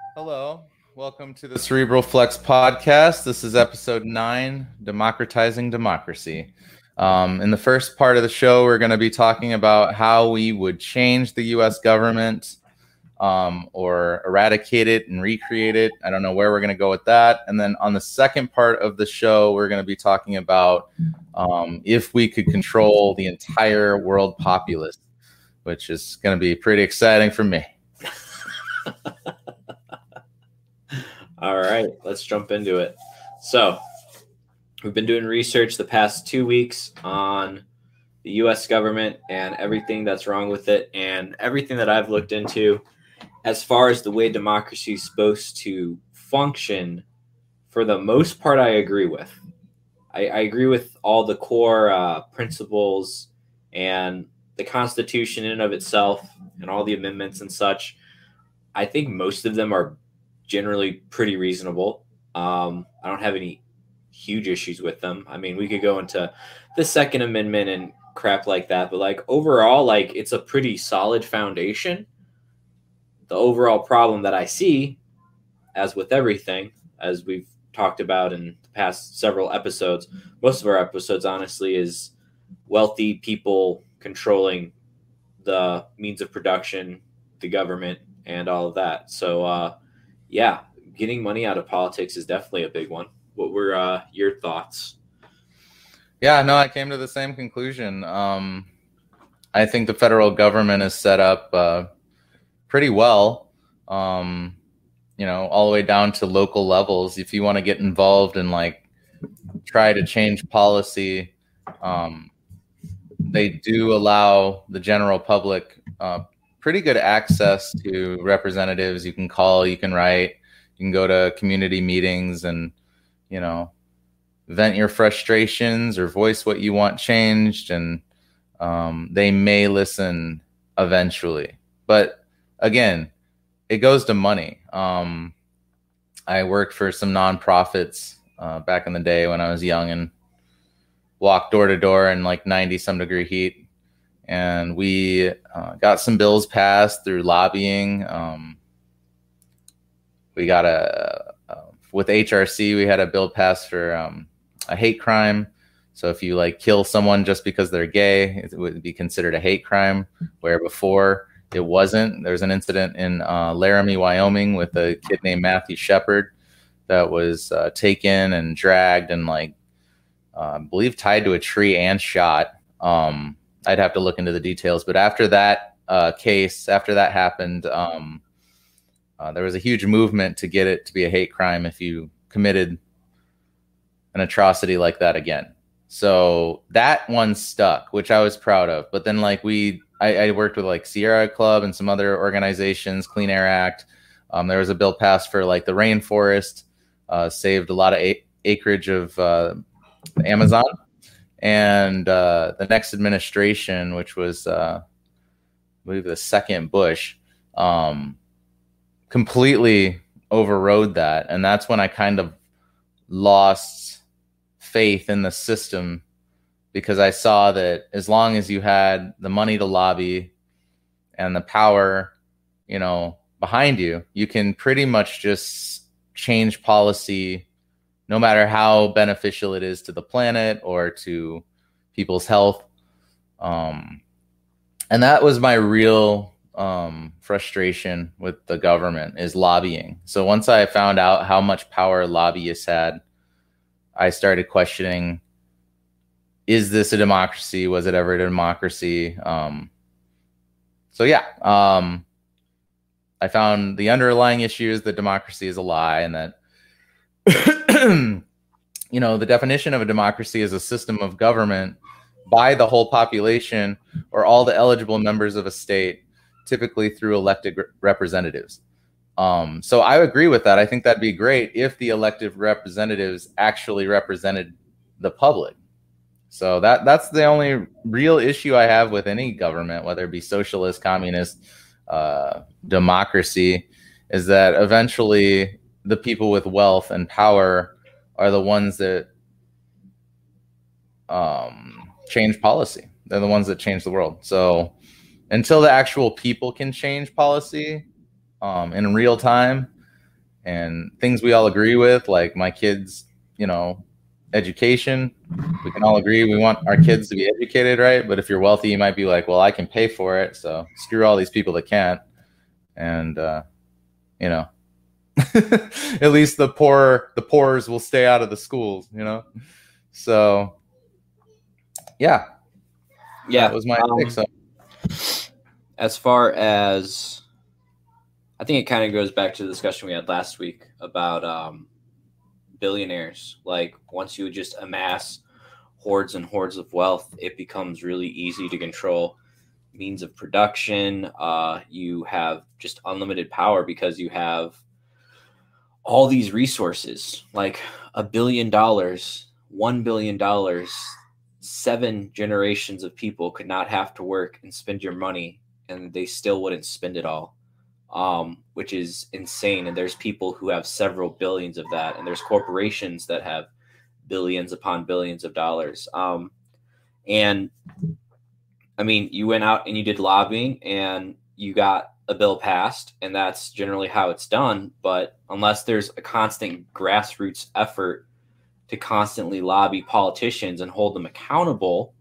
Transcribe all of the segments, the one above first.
Hello, welcome to the Cerebral Flex podcast. This is episode 9, Democratizing Democracy. In the first part of the show, we're going to be talking about how we would change the U.S. government or eradicate it and recreate it. I don't know where we're going to go with that. And then on the second part of the show, we're going to be talking about if we could control the entire world populace, which is going to be pretty exciting for me. All right, let's jump into it. So we've been doing research the past 2 weeks on the U.S. government and everything that's wrong with it, and everything that I've looked into as far as the way democracy is supposed to function. For the most part, I agree with. I agree with all the core principles and the Constitution in and of itself and all the amendments and such. I think most of them are generally pretty reasonable. I don't have any huge issues with them. I mean, we could go into the Second Amendment and crap like that, but like overall, like it's a pretty solid foundation. The overall problem that I see, as with everything, as we've talked about in the past several episodes, most of our episodes, honestly, is wealthy people controlling the means of production, the government, and all of that. So, yeah, getting money out of politics is definitely a big one. What were your thoughts? Yeah, no, I came to the same conclusion. I think the federal government is set up pretty well, all the way down to local levels. If you want to get involved and like try to change policy, they do allow the general public pretty good access to representatives. You can call, you can write, you can go to community meetings and, vent your frustrations or voice what you want changed. And they may listen eventually. But again, it goes to money. I worked for some nonprofits back in the day when I was young and walked door to door in like 90 some degree heat. And we got some bills passed through lobbying. We got with HRC, we had a bill passed for a hate crime. So if you like kill someone just because they're gay, it would be considered a hate crime, where before it wasn't. There's an incident in Laramie, Wyoming with a kid named Matthew Shepard that was taken and dragged and I believe tied to a tree and shot. I'd have to look into the details, but after that after that happened, there was a huge movement to get it to be a hate crime if you committed an atrocity like that again. So that one stuck, which I was proud of. But then I worked with like Sierra Club and some other organizations, Clean Air Act. There was a bill passed for like the rainforest, saved a lot of acreage of the Amazon. And the next administration, which was, I believe, the second Bush, completely overrode that. And that's when I kind of lost faith in the system, because I saw that as long as you had the money to lobby and the power, behind you, you can pretty much just change policy no matter how beneficial it is to the planet or to people's health. And that was my real frustration with the government, is lobbying. So once I found out how much power lobbyists had, I started questioning, is this a democracy? Was it ever a democracy? I found the underlying issue is that democracy is a lie, and that the definition of a democracy is a system of government by the whole population or all the eligible members of a state, typically through elected representatives. So I agree with that. I think that'd be great if the elected representatives actually represented the public. So that's the only real issue I have with any government, whether it be socialist, communist, democracy, is that eventually the people with wealth and power are the ones that change policy. They're the ones that change the world. So until the actual people can change policy in real time, and things we all agree with, like my kids, education. We can all agree we want our kids to be educated, right? But if you're wealthy, you might be like, well, I can pay for it, so screw all these people that can't. And at least the poors will stay out of the schools, So yeah, that was my pick. So as far as, I think it kind of goes back to the discussion we had last week about billionaires. Like, once you just amass hordes and hordes of wealth, it becomes really easy to control means of production. You have just unlimited power because you have all these resources, like $1 billion, $1 billion, 7 generations of people could not have to work and spend your money, and they still wouldn't spend it all, which is insane. And there's people who have several billions of that, and there's corporations that have billions upon billions of dollars. And I mean, you went out and you did lobbying and you got a bill passed, and that's generally how it's done. But unless there's a constant grassroots effort to constantly lobby politicians and hold them accountable,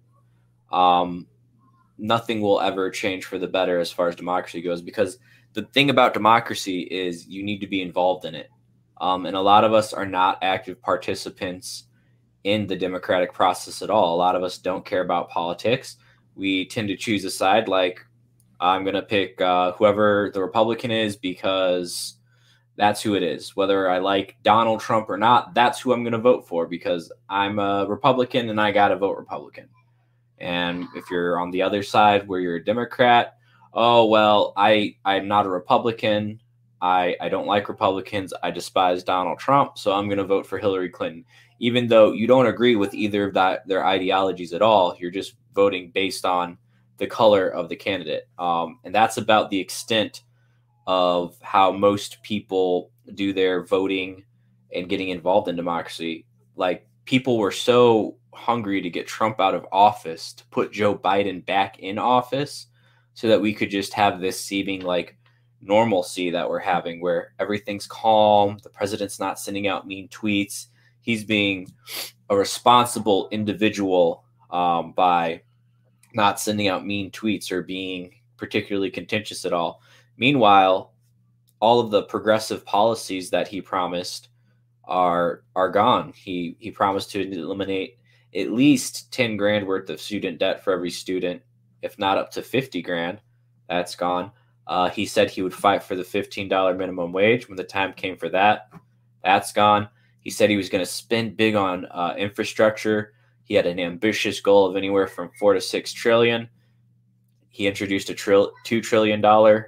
nothing will ever change for the better as far as democracy goes. Because the thing about democracy is you need to be involved in it. And a lot of us are not active participants in the democratic process at all. A lot of us don't care about politics. We tend to choose a side, like, I'm going to pick whoever the Republican is because that's who it is. Whether I like Donald Trump or not, that's who I'm going to vote for because I'm a Republican and I got to vote Republican. And if you're on the other side where you're a Democrat, oh, well, I'm not a Republican. I don't like Republicans. I despise Donald Trump, so I'm going to vote for Hillary Clinton. Even though you don't agree with either of their ideologies at all, you're just voting based on the color of the candidate. And that's about the extent of how most people do their voting and getting involved in democracy. Like, people were so hungry to get Trump out of office to put Joe Biden back in office so that we could just have this seeming like normalcy that we're having where everything's calm. The president's not sending out mean tweets. He's being a responsible individual by not sending out mean tweets or being particularly contentious at all. Meanwhile, all of the progressive policies that he promised are gone. He promised to eliminate at least 10 grand worth of student debt for every student, if not up to 50 grand. That's gone. He said he would fight for the $15 minimum wage when the time came for that. That's gone. He said he was going to spend big on infrastructure. He had an ambitious goal of anywhere from 4 to 6 trillion. He introduced a $2 trillion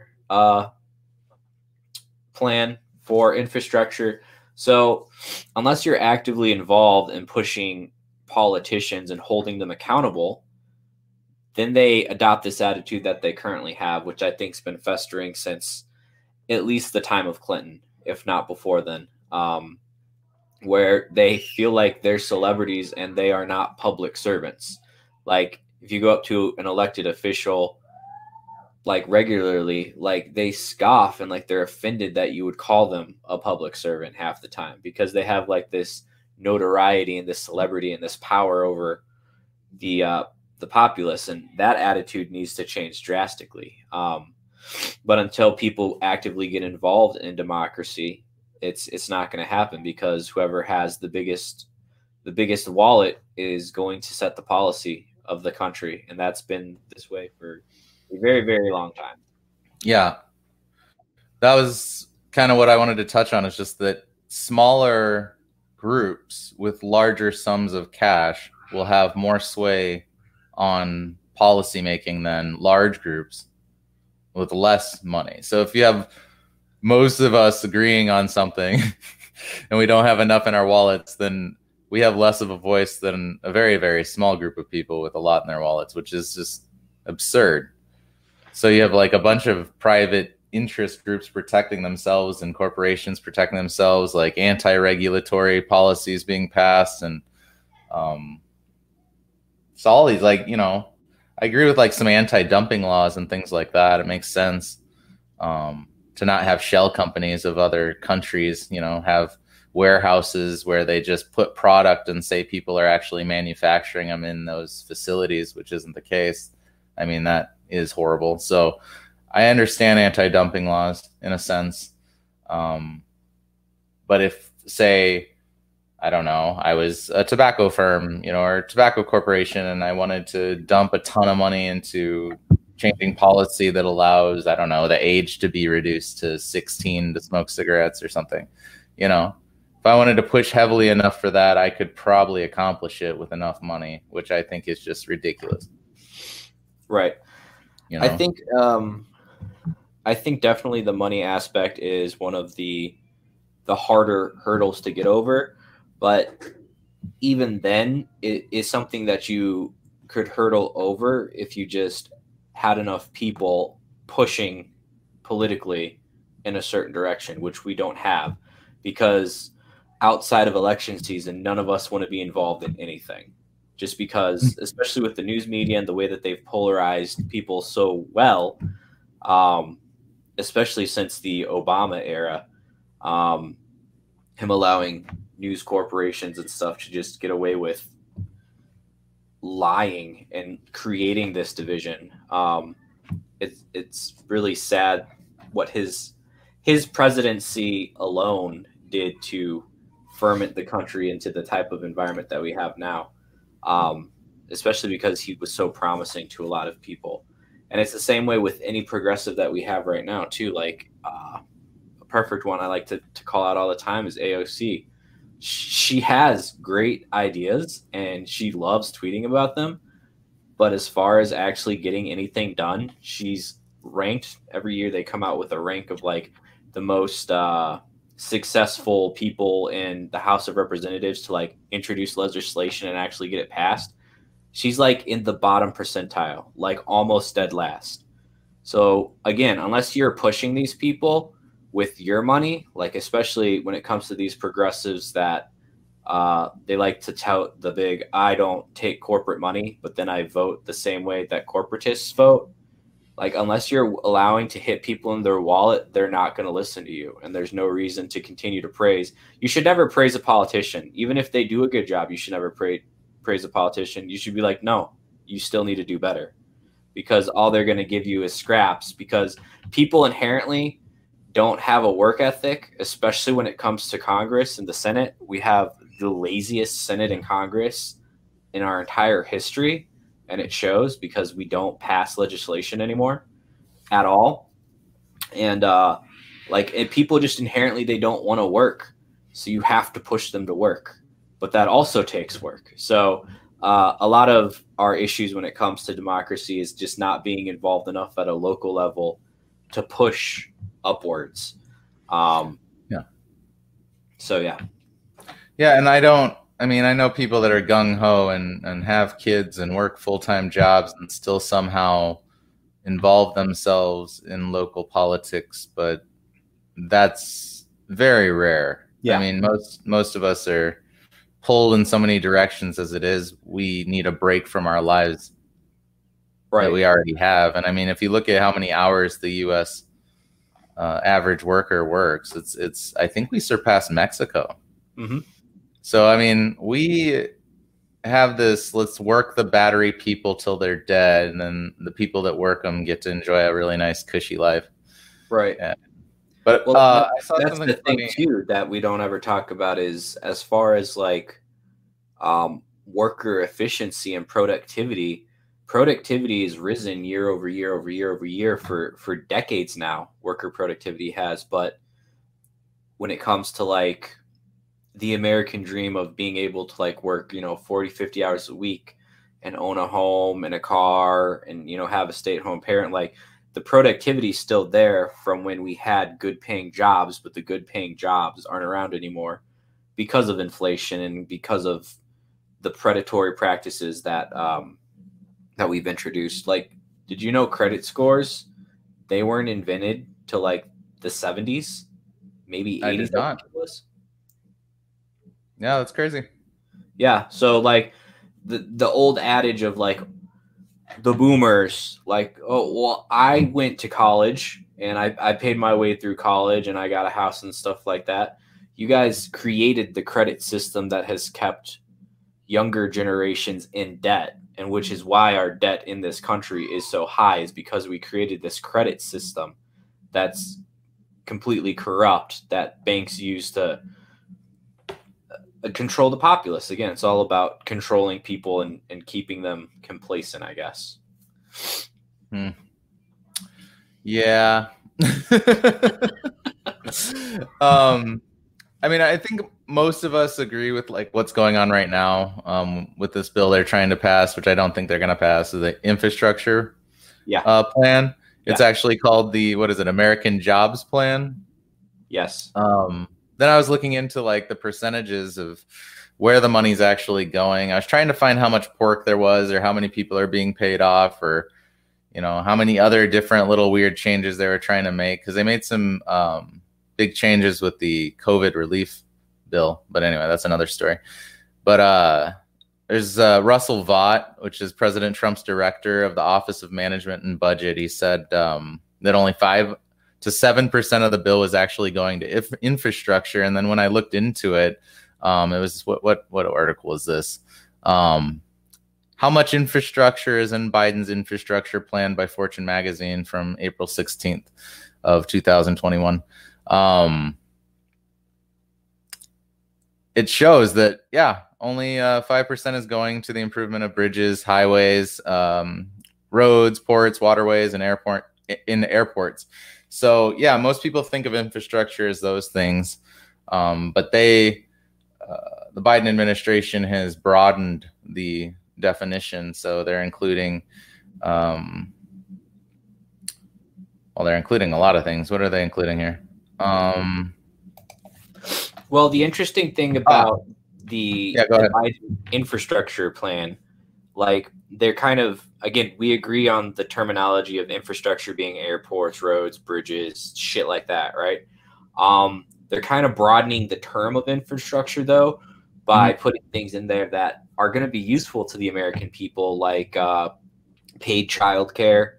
plan for infrastructure. So unless you're actively involved in pushing politicians and holding them accountable, then they adopt this attitude that they currently have, which I think has been festering since at least the time of Clinton, if not before then, where they feel like they're celebrities and they are not public servants. Like, if you go up to an elected official, like, regularly, like, they scoff and like they're offended that you would call them a public servant half the time because they have like this notoriety and this celebrity and this power over the populace, and that attitude needs to change drastically. But until people actively get involved in democracy, it's not going to happen because whoever has the biggest wallet is going to set the policy of the country, and that's been this way for a very, very long time. Yeah, that was kind of what I wanted to touch on, is just that smaller groups with larger sums of cash will have more sway on policy making than large groups with less money. So if you have most of us agreeing on something and we don't have enough in our wallets, then we have less of a voice than a very, very small group of people with a lot in their wallets, which is just absurd. So you have like a bunch of private interest groups protecting themselves and corporations protecting themselves, like anti-regulatory policies being passed. And so all these, like, I agree with like some anti-dumping laws and things like that. It makes sense. to not have shell companies of other countries, have warehouses where they just put product and say people are actually manufacturing them in those facilities, which isn't the case. I mean, that is horrible. So I understand anti-dumping laws in a sense. But if, say, I don't know, I was a tobacco firm, or a tobacco corporation, and I wanted to dump a ton of money into changing policy that allows, I don't know, the age to be reduced to 16 to smoke cigarettes or something, if I wanted to push heavily enough for that, I could probably accomplish it with enough money, which I think is just ridiculous. Right. I think definitely the money aspect is one of the harder hurdles to get over, but even then it is something that you could hurdle over if you just had enough people pushing politically in a certain direction, which we don't have, because outside of election season, none of us want to be involved in anything, just because, especially with the news media and the way that they've polarized people so well, especially since the Obama era, him allowing news corporations and stuff to just get away with lying and creating this division. It's really sad what his presidency alone did to ferment the country into the type of environment that we have now, especially because he was so promising to a lot of people. And it's the same way with any progressive that we have right now too. Like a perfect one I like to call out all the time is AOC. She has great ideas and she loves tweeting about them. But as far as actually getting anything done, she's ranked every year. They come out with a rank of like the most successful people in the House of Representatives to like introduce legislation and actually get it passed. She's like in the bottom percentile, like almost dead last. So again, unless you're pushing these people with your money, like especially when it comes to these progressives that they like to tout the big, I don't take corporate money, but then I vote the same way that corporatists vote. Like, unless you're allowing to hit people in their wallet, they're not going to listen to you. And there's no reason to continue to praise. You should never praise a politician. Even if they do a good job, you should never praise a politician. You should be like, no, you still need to do better, because all they're going to give you is scraps, because people inherently don't have a work ethic, especially when it comes to Congress and the Senate. We have the laziest Senate and Congress in our entire history, and it shows because we don't pass legislation anymore at all. And people just inherently, they don't want to work, so you have to push them to work, but that also takes work. So a lot of our issues when it comes to democracy is just not being involved enough at a local level to push upwards. Yeah, and I know people that are gung-ho and have kids and work full-time jobs and still somehow involve themselves in local politics, but that's very rare. Yeah. I mean, most of us are pulled in so many directions as it is. We need a break from our lives that we already have. And I mean, if you look at how many hours the U.S. Average worker works, it's I think we surpassed Mexico. Mm-hmm. So I mean, we have this, let's work the battery people till they're dead, and then the people that work them get to enjoy a really nice cushy life. Right. Yeah. But that's the thing too that we don't ever talk about is, as far as like worker efficiency and productivity has risen year over year for decades now. Worker productivity has, but when it comes to like the American dream of being able to like work, 40, 50 hours a week and own a home and a car and, have a stay-at-home parent, like the productivity is still there from when we had good paying jobs, but the good paying jobs aren't around anymore because of inflation and because of the predatory practices that we've introduced. Like, did you know credit scores, they weren't invented till like the 70s, maybe 80s? Yeah, that's crazy. Yeah, so like the old adage of like the boomers, like, oh well, I went to college and I paid my way through college and I got a house and stuff like that. You guys created the credit system that has kept younger generations in debt, and which is why our debt in this country is so high, is because we created this credit system that's completely corrupt that banks use to control the populace. Again, it's all about controlling people and keeping them complacent, I guess. Yeah. I mean, I think most of us agree with like what's going on right now with this bill they're trying to pass, which I don't think they're going to pass, is the infrastructure plan. It's actually called the, what is it, American Jobs Plan? Yes. Then I was looking into like the percentages of where the money's actually going. I was trying to find how much pork there was, or how many people are being paid off, or how many other different little weird changes they were trying to make, because they made some big changes with the COVID relief bill. But anyway, that's another story. But there's Russell Vought, which is President Trump's director of the Office of Management and Budget. He said that only 5 to 7% of the bill was actually going to infrastructure. And then when I looked into it, it was what article was this? How much infrastructure is in Biden's infrastructure plan by Fortune magazine from April 16th of 2021. It shows that, only 5% is going to the improvement of bridges, highways, roads, ports, waterways, and airports. So, most people think of infrastructure as those things. But the Biden administration has broadened the definition. So they're including, they're including a lot of things. What are they including here? Well, the interesting thing about the Biden infrastructure plan, like they're kind of, again, we agree on the terminology of infrastructure being airports, roads, bridges, shit like that, right? They're kind of broadening the term of infrastructure, though, by putting things in there that are going to be useful to the American people, like paid childcare.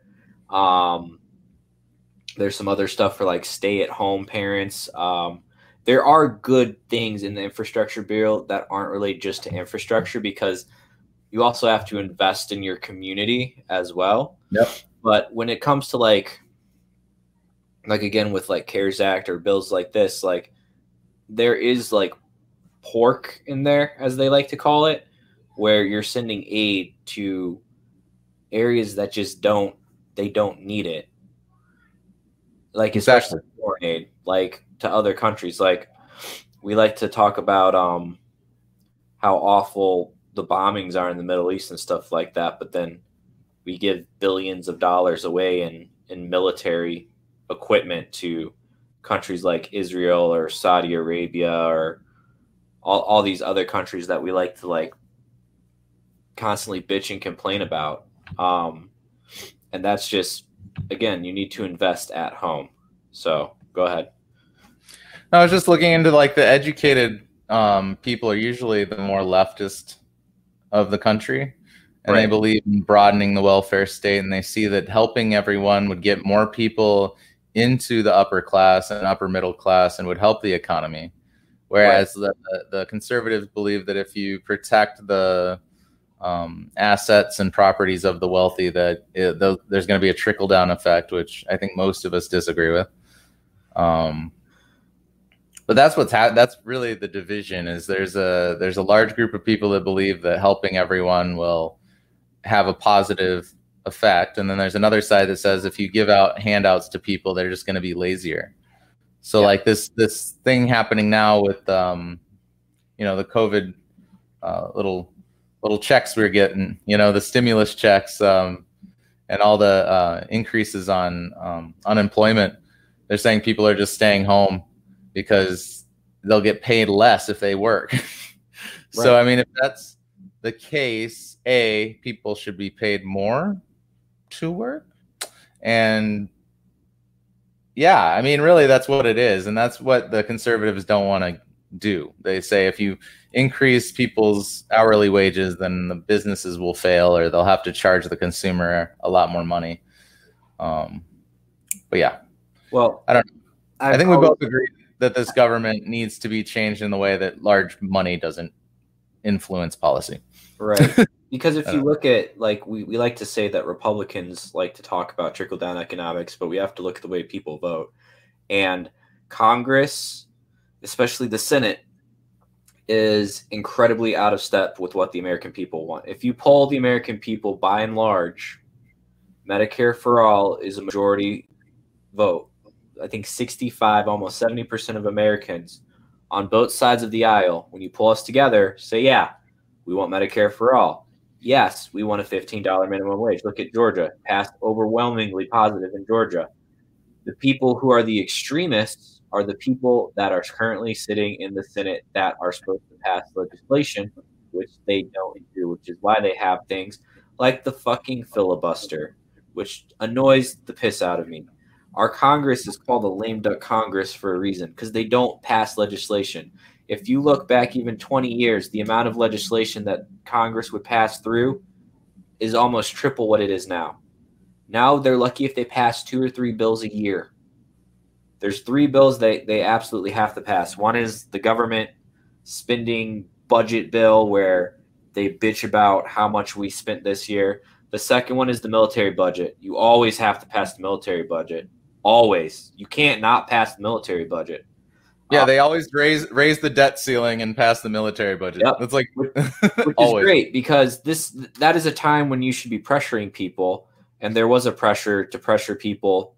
There's some other stuff for like stay-at-home parents. There are good things in the infrastructure bill that aren't related just to infrastructure, because you also have to invest in your community as well. Yep. But when it comes to like again with like CARES Act or bills like this, like there is like pork in there, as they like to call it, where you're sending aid to areas that just don't need it. Like especially foreign aid, like to other countries. Like we like to talk about how awful the bombings are in the Middle East and stuff like that, but then we give billions of dollars away in military equipment to countries like Israel or Saudi Arabia or all these other countries that we like to like constantly bitch and complain about. And that's just, again, you need to invest at home. So go ahead. I was just looking into like the educated people are usually the more leftist of the country, and they believe in broadening the welfare state, and they see that helping everyone would get more people into the upper class and upper middle class and would help the economy. Whereas the conservatives believe that if you protect the assets and properties of the wealthy, that there's going to be a trickle down effect, which I think most of us disagree with. But that's that's really the division. Is there's a large group of people that believe that helping everyone will have a positive effect, and then there's another side that says if you give out handouts to people, they're just going to be lazier. So like this thing happening now with the COVID little checks we're getting, the stimulus checks, and all the increases on unemployment. They're saying people are just staying home because they'll get paid less if they work. So, I mean, if that's the case, people should be paid more to work. And I mean, really, that's what it is. And that's what the conservatives don't want to do. They say if you increase people's hourly wages, then the businesses will fail, or they'll have to charge the consumer a lot more money. But Well, I don't know. I think we probably- both agree that this government needs to be changed in the way that large money doesn't influence policy. Right. Because if you look at, like, we like to say that Republicans like to talk about trickle-down economics, but we have to look at the way people vote. And Congress, especially the Senate, is incredibly out of step with what the American people want. If you poll the American people, by and large, Medicare for all is a majority vote. I think 65, almost 70% of Americans on both sides of the aisle, when you pull us together, say, yeah, we want Medicare for all. Yes, we want a $15 minimum wage. Look at Georgia, passed overwhelmingly positive in Georgia. The people who are the extremists are the people that are currently sitting in the Senate that are supposed to pass legislation, which they don't do, which is why they have things like the fucking filibuster, which annoys the piss out of me. Our Congress is called the lame duck Congress for a reason, because they don't pass legislation. If you look back even 20 years, the amount of legislation that Congress would pass through is almost triple what it is now. Now they're lucky if they pass 2 or 3 bills a year. There's 3 bills they absolutely have to pass. One is the government spending budget bill, where they bitch about how much we spent this year. The second one is the military budget. You always have to pass the military budget. Always. You can't not pass the military budget. Yeah, they always raise the debt ceiling and pass the military budget. Yep. That's like which is great, because that is a time when you should be pressuring people, and there was a pressure to pressure people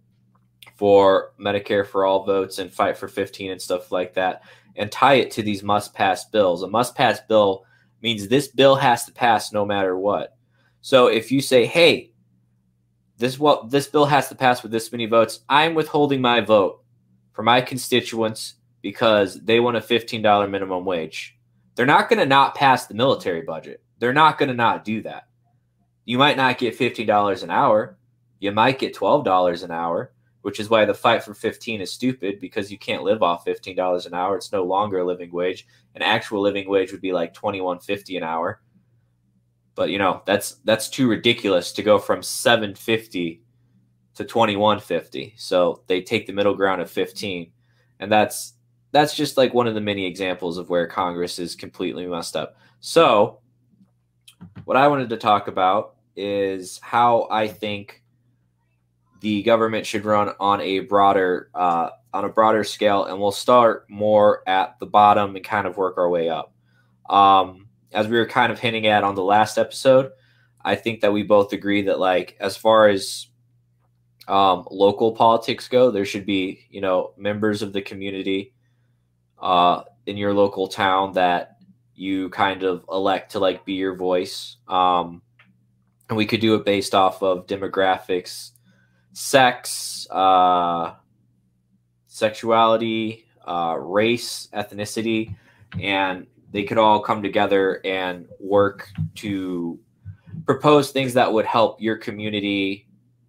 for Medicare for all votes and fight for 15 and stuff like that, and tie it to these must-pass bills. A must-pass bill means this bill has to pass no matter what. So if you say, hey, this bill has to pass with this many votes, I'm withholding my vote for my constituents because they want a $15 minimum wage. They're not going to not pass the military budget. They're not going to not do that. You might not get $15 an hour. You might get $12 an hour, which is why the fight for 15 is stupid, because you can't live off $15 an hour. It's no longer a living wage. An actual living wage would be like $21.50 an hour. But, you know, that's too ridiculous to go from $7.50 to $21.50. So they take the middle ground of 15. And that's just like one of the many examples of where Congress is completely messed up. So what I wanted to talk about is how I think the government should run on a broader scale, and we'll start more at the bottom and kind of work our way up. As we were kind of hinting at on the last episode, I think that we both agree that, like, as far as local politics go, there should be, you know, members of the community in your local town that you kind of elect to, like, be your voice. And we could do it based off of demographics, sex, sexuality, race, ethnicity, and they could all come together and work to propose things that would help your community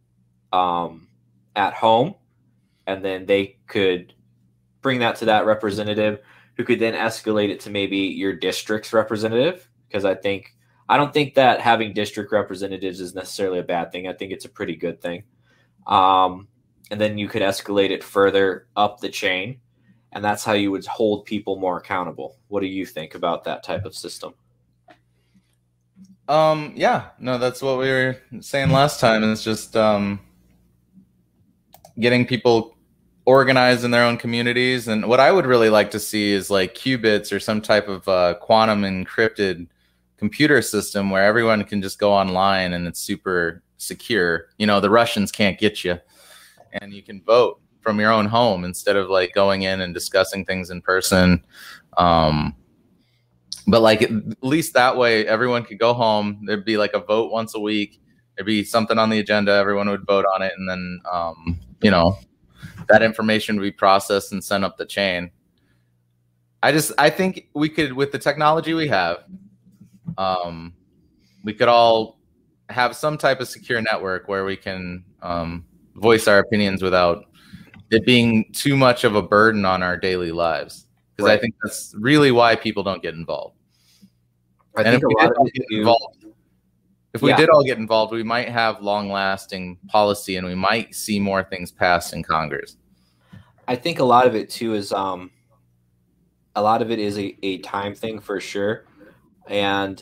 at home. And then they could bring that to that representative, who could then escalate it to maybe your district's representative. Because I don't think that having district representatives is necessarily a bad thing. I think it's a pretty good thing. And then you could escalate it further up the chain. And that's how you would hold people more accountable. What do you think about that type of system? Yeah, no, that's what we were saying last time. It's just getting people organized in their own communities. And what I would really like to see is like qubits or some type of quantum encrypted computer system where everyone can just go online and it's super secure. You know, the Russians can't get you, and you can vote from your own home instead of like going in and discussing things in person. But like at least that way, everyone could go home. There'd be like a vote once a week. There'd be something on the agenda. Everyone would vote on it. And then, you know, that information would be processed and sent up the chain. I think we could, with the technology we have, we could all have some type of secure network where we can voice our opinions without it being too much of a burden on our daily lives. Because I think that's really why people don't get involved. If we did all get involved, we might have long-lasting policy, and we might see more things passed in Congress. I think a lot of it too is a lot of it is a time thing for sure. And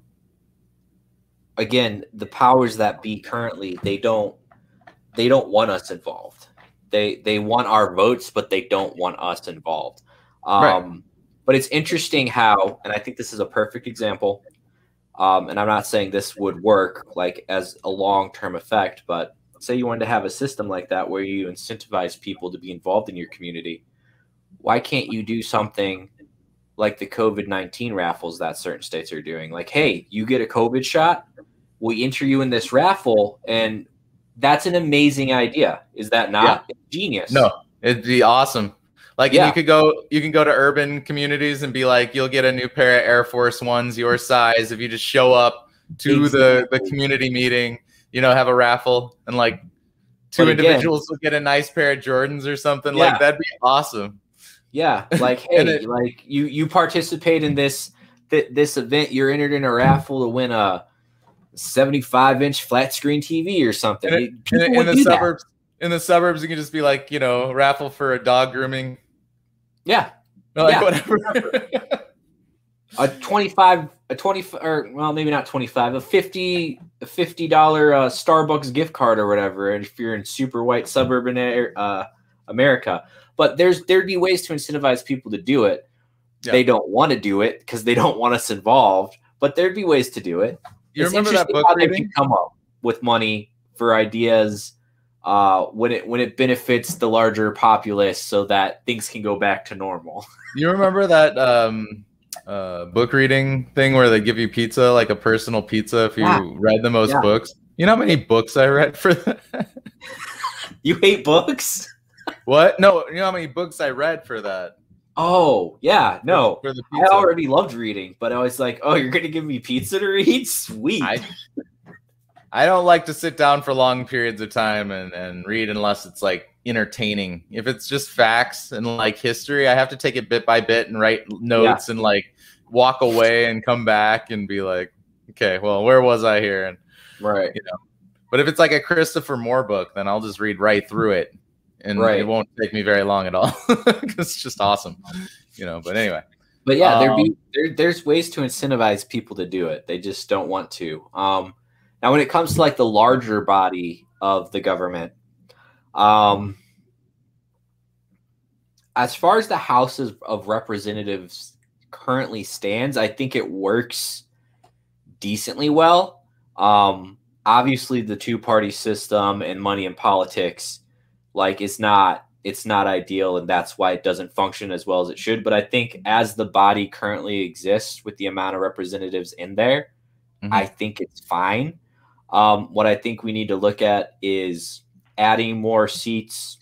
again, the powers that be currently, they don't want us involved. They want our votes, but they don't want us involved. Right. But it's interesting how, and I think this is a perfect example. And I'm not saying this would work like as a long-term effect, but say you wanted to have a system like that where you incentivize people to be involved in your community. Why can't you do something like the COVID-19 raffles that certain states are doing? Like, hey, you get a COVID shot, we enter you in this raffle, and that's an amazing idea. Is that not? It's genius? No, it'd be awesome. Like, and you can go to urban communities and be like, you'll get a new pair of Air Force Ones your size if you just show up to the community meeting, you know, have a raffle, and like two individuals will get a nice pair of Jordans or something. Like, that'd be awesome. Yeah, like, hey, like you participate in this event, you're entered in a raffle to win a 75-inch flat screen TV or something. In the suburbs, you can just be like, you know, raffle for a dog grooming. Yeah. Like, whatever. a $50 Starbucks gift card or whatever, and if you're in super white suburban America. But there'd be ways to incentivize people to do it. Yeah. They don't want to do it because they don't want us involved, but there'd be ways to do it. You remember that book reading? They can come up with money for ideas when it benefits the larger populace so that things can go back to normal. You remember that book reading thing where they give you pizza, like a personal pizza if you read the most books? You know how many books I read for that? You hate books? What? No, you know how many books I read for that? Oh, yeah, no. For the pizza. I already loved reading, but I was like, oh, you're going to give me pizza to read? Sweet. I don't like to sit down for long periods of time and read unless it's like entertaining. If it's just facts and like history, I have to take it bit by bit and write notes and like walk away and come back and be like, okay, well, where was I here? And right. You know, but if it's like a Christopher Moore book, then I'll just read right through it. And it won't take me very long at all because it's just awesome, you know. But anyway, but yeah, there's ways to incentivize people to do it. They just don't want to. Now, when it comes to like the larger body of the government, as far as the House of Representatives currently stands, I think it works decently well. Obviously, the two-party system and money in politics. Like it's not ideal, and that's why it doesn't function as well as it should. But I think as the body currently exists with the amount of representatives in there, I think it's fine. What I think we need to look at is adding more seats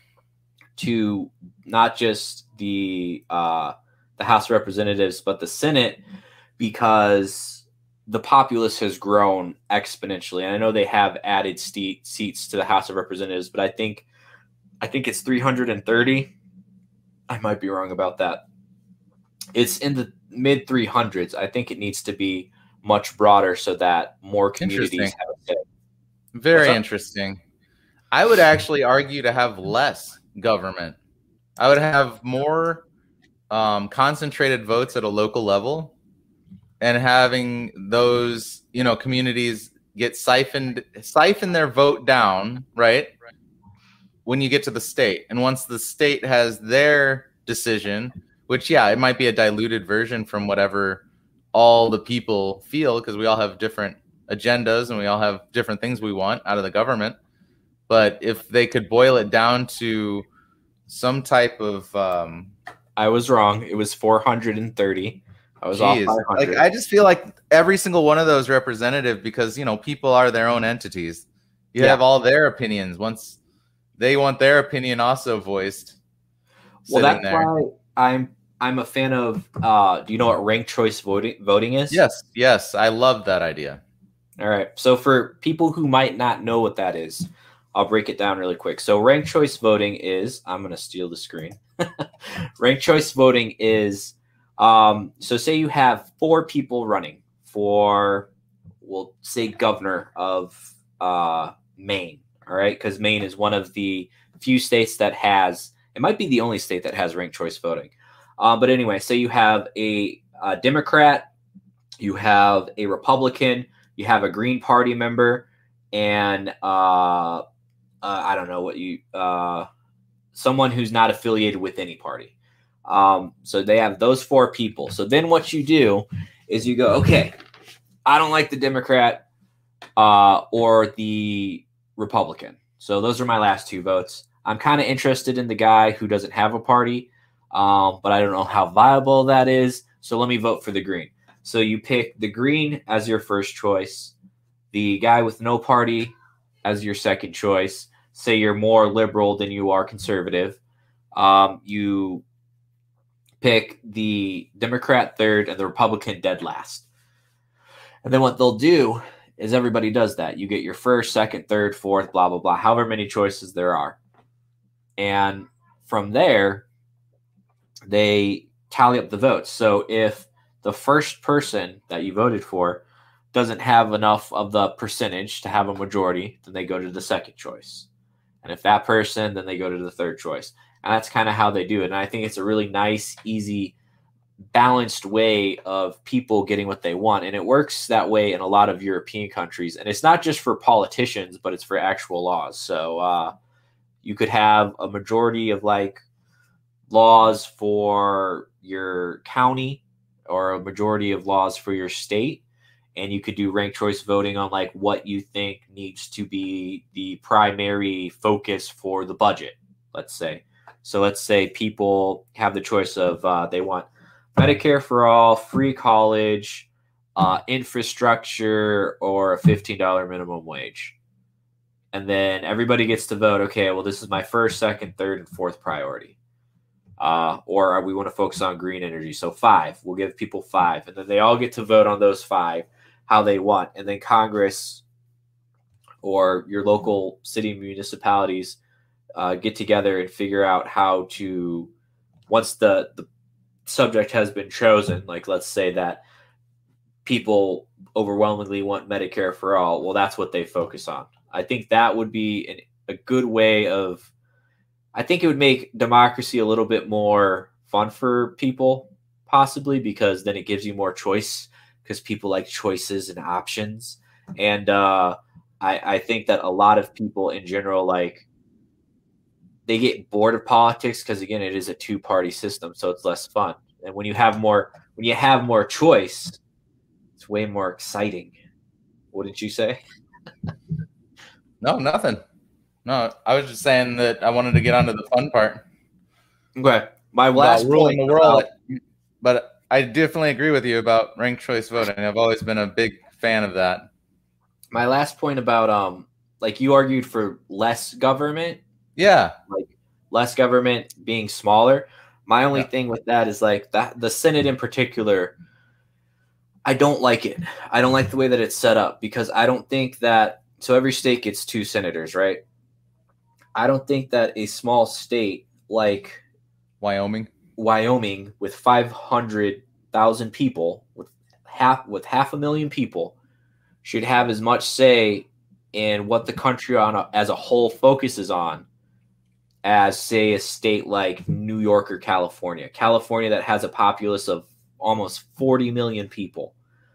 to not just the House of Representatives, but the Senate, because the populace has grown exponentially. And I know they have added seats to the House of Representatives, but I think it's 330. I might be wrong about that. It's in the mid 300s. I think it needs to be much broader so that more communities have a say. Very interesting. I would actually argue to have less government. I would have more concentrated votes at a local level, and having those, you know, communities get siphon their vote down, right? When you get to the state. And once the state has their decision, which, it might be a diluted version from whatever all the people feel, because we all have different agendas and we all have different things we want out of the government. But if they could boil it down to some type of... I was wrong. It was 430. I was off by 100. Like, I just feel like every single one of those representative, because, you know, people are their own entities. You have all their opinions. Once they want their opinion also voiced. Well, that's why I'm a fan of. Do you know what ranked choice voting is? Yes, I love that idea. All right, so for people who might not know what that is, I'll break it down really quick. So ranked choice voting is. I'm going to steal the screen. Ranked choice voting is. So say you have 4 people running for, we'll say, governor of Maine. All right, because Maine is one of the few states that has It might be the only state that has ranked choice voting. But anyway, so you have a Democrat, you have a Republican, you have a Green Party member, and I don't know what you someone who's not affiliated with any party. So they have those 4 people. So then what you do is you go, okay, I don't like the Democrat or the Republican. So those are my last 2 votes. I'm kind of interested in the guy who doesn't have a party, but I don't know how viable that is. So let me vote for the Green. So you pick the Green as your first choice, the guy with no party as your second choice. Say you're more liberal than you are conservative. You pick the Democrat third and the Republican dead last. And then what they'll do is everybody does that. You get your first, second, third, fourth, blah, blah, blah, however many choices there are. And from there, they tally up the votes. So if the first person that you voted for doesn't have enough of the percentage to have a majority, then they go to the second choice. And if that person, then they go to the third choice. And that's kind of how they do it. And I think it's a really nice, easy, balanced way of people getting what they want. And it works that way in a lot of European countries. And it's not just for politicians, but it's for actual laws. So you could have a majority of like laws for your county or a majority of laws for your state. And you could do ranked choice voting on like what you think needs to be the primary focus for the budget, let's say. So let's say people have the choice of they want Medicare for all, free college, infrastructure, or a $15 minimum wage. And then everybody gets to vote, okay, well, this is my first, second, third, and fourth priority. Or we want to focus on green energy. So 5, we'll give people 5. And then they all get to vote on those 5, how they want. And then Congress or your local city municipalities get together and figure out how to, once the subject has been chosen, like let's say that people overwhelmingly want Medicare for all, well, that's what they focus on. I think that would be a good way of, I think it would make democracy a little bit more fun for people, possibly, because then it gives you more choice, because people like choices and options. And I think that a lot of people in general, like, they get bored of politics because, again, it is a 2-party system, so it's less fun. And when you have more choice, it's way more exciting. Wouldn't you say? No, nothing. No, I was just saying that I wanted to get onto the fun part. Okay. My last ruling the world. But I definitely agree with you about ranked choice voting. I've always been a big fan of that. My last point about like you argued for less government. Yeah. Like less government being smaller. My only thing with that is like that the Senate in particular, I don't like it. I don't like the way that it's set up, because I don't think that, so every state gets 2 senators, right? I don't think that a small state like Wyoming with 500,000 people, with half 500,000 people, should have as much say in what the country as a whole focuses on as, say, a state like New York or California. California that has a populace of almost 40 million people.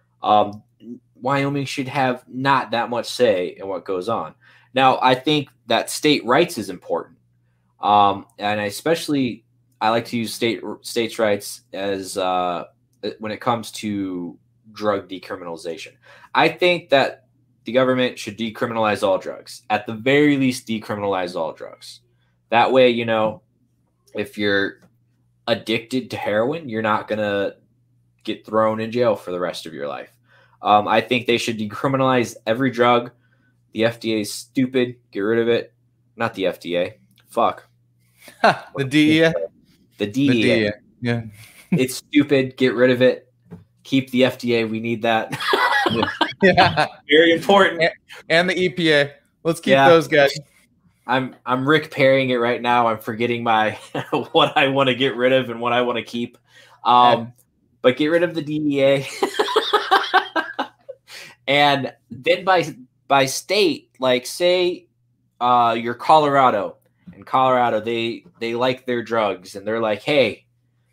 Wyoming should have not that much say in what goes on. Now, I think that state rights is important. And I like to use states' rights as when it comes to drug decriminalization. I think that the government should decriminalize all drugs. At the very least, decriminalize all drugs. That way, you know, if you're addicted to heroin, you're not going to get thrown in jail for the rest of your life. I think they should decriminalize every drug. The FDA is stupid. Get rid of it. Not the FDA. Fuck. The DEA? The DEA. Yeah. It's stupid. Get rid of it. Keep the FDA. We need that. Yeah. Very important. And the EPA. Let's keep those guys. I'm Rick Perrying it right now. I'm forgetting my what I want to get rid of and what I want to keep. But get rid of the DEA. And then by state, like say you're Colorado in Colorado, they like their drugs, and they're like, hey,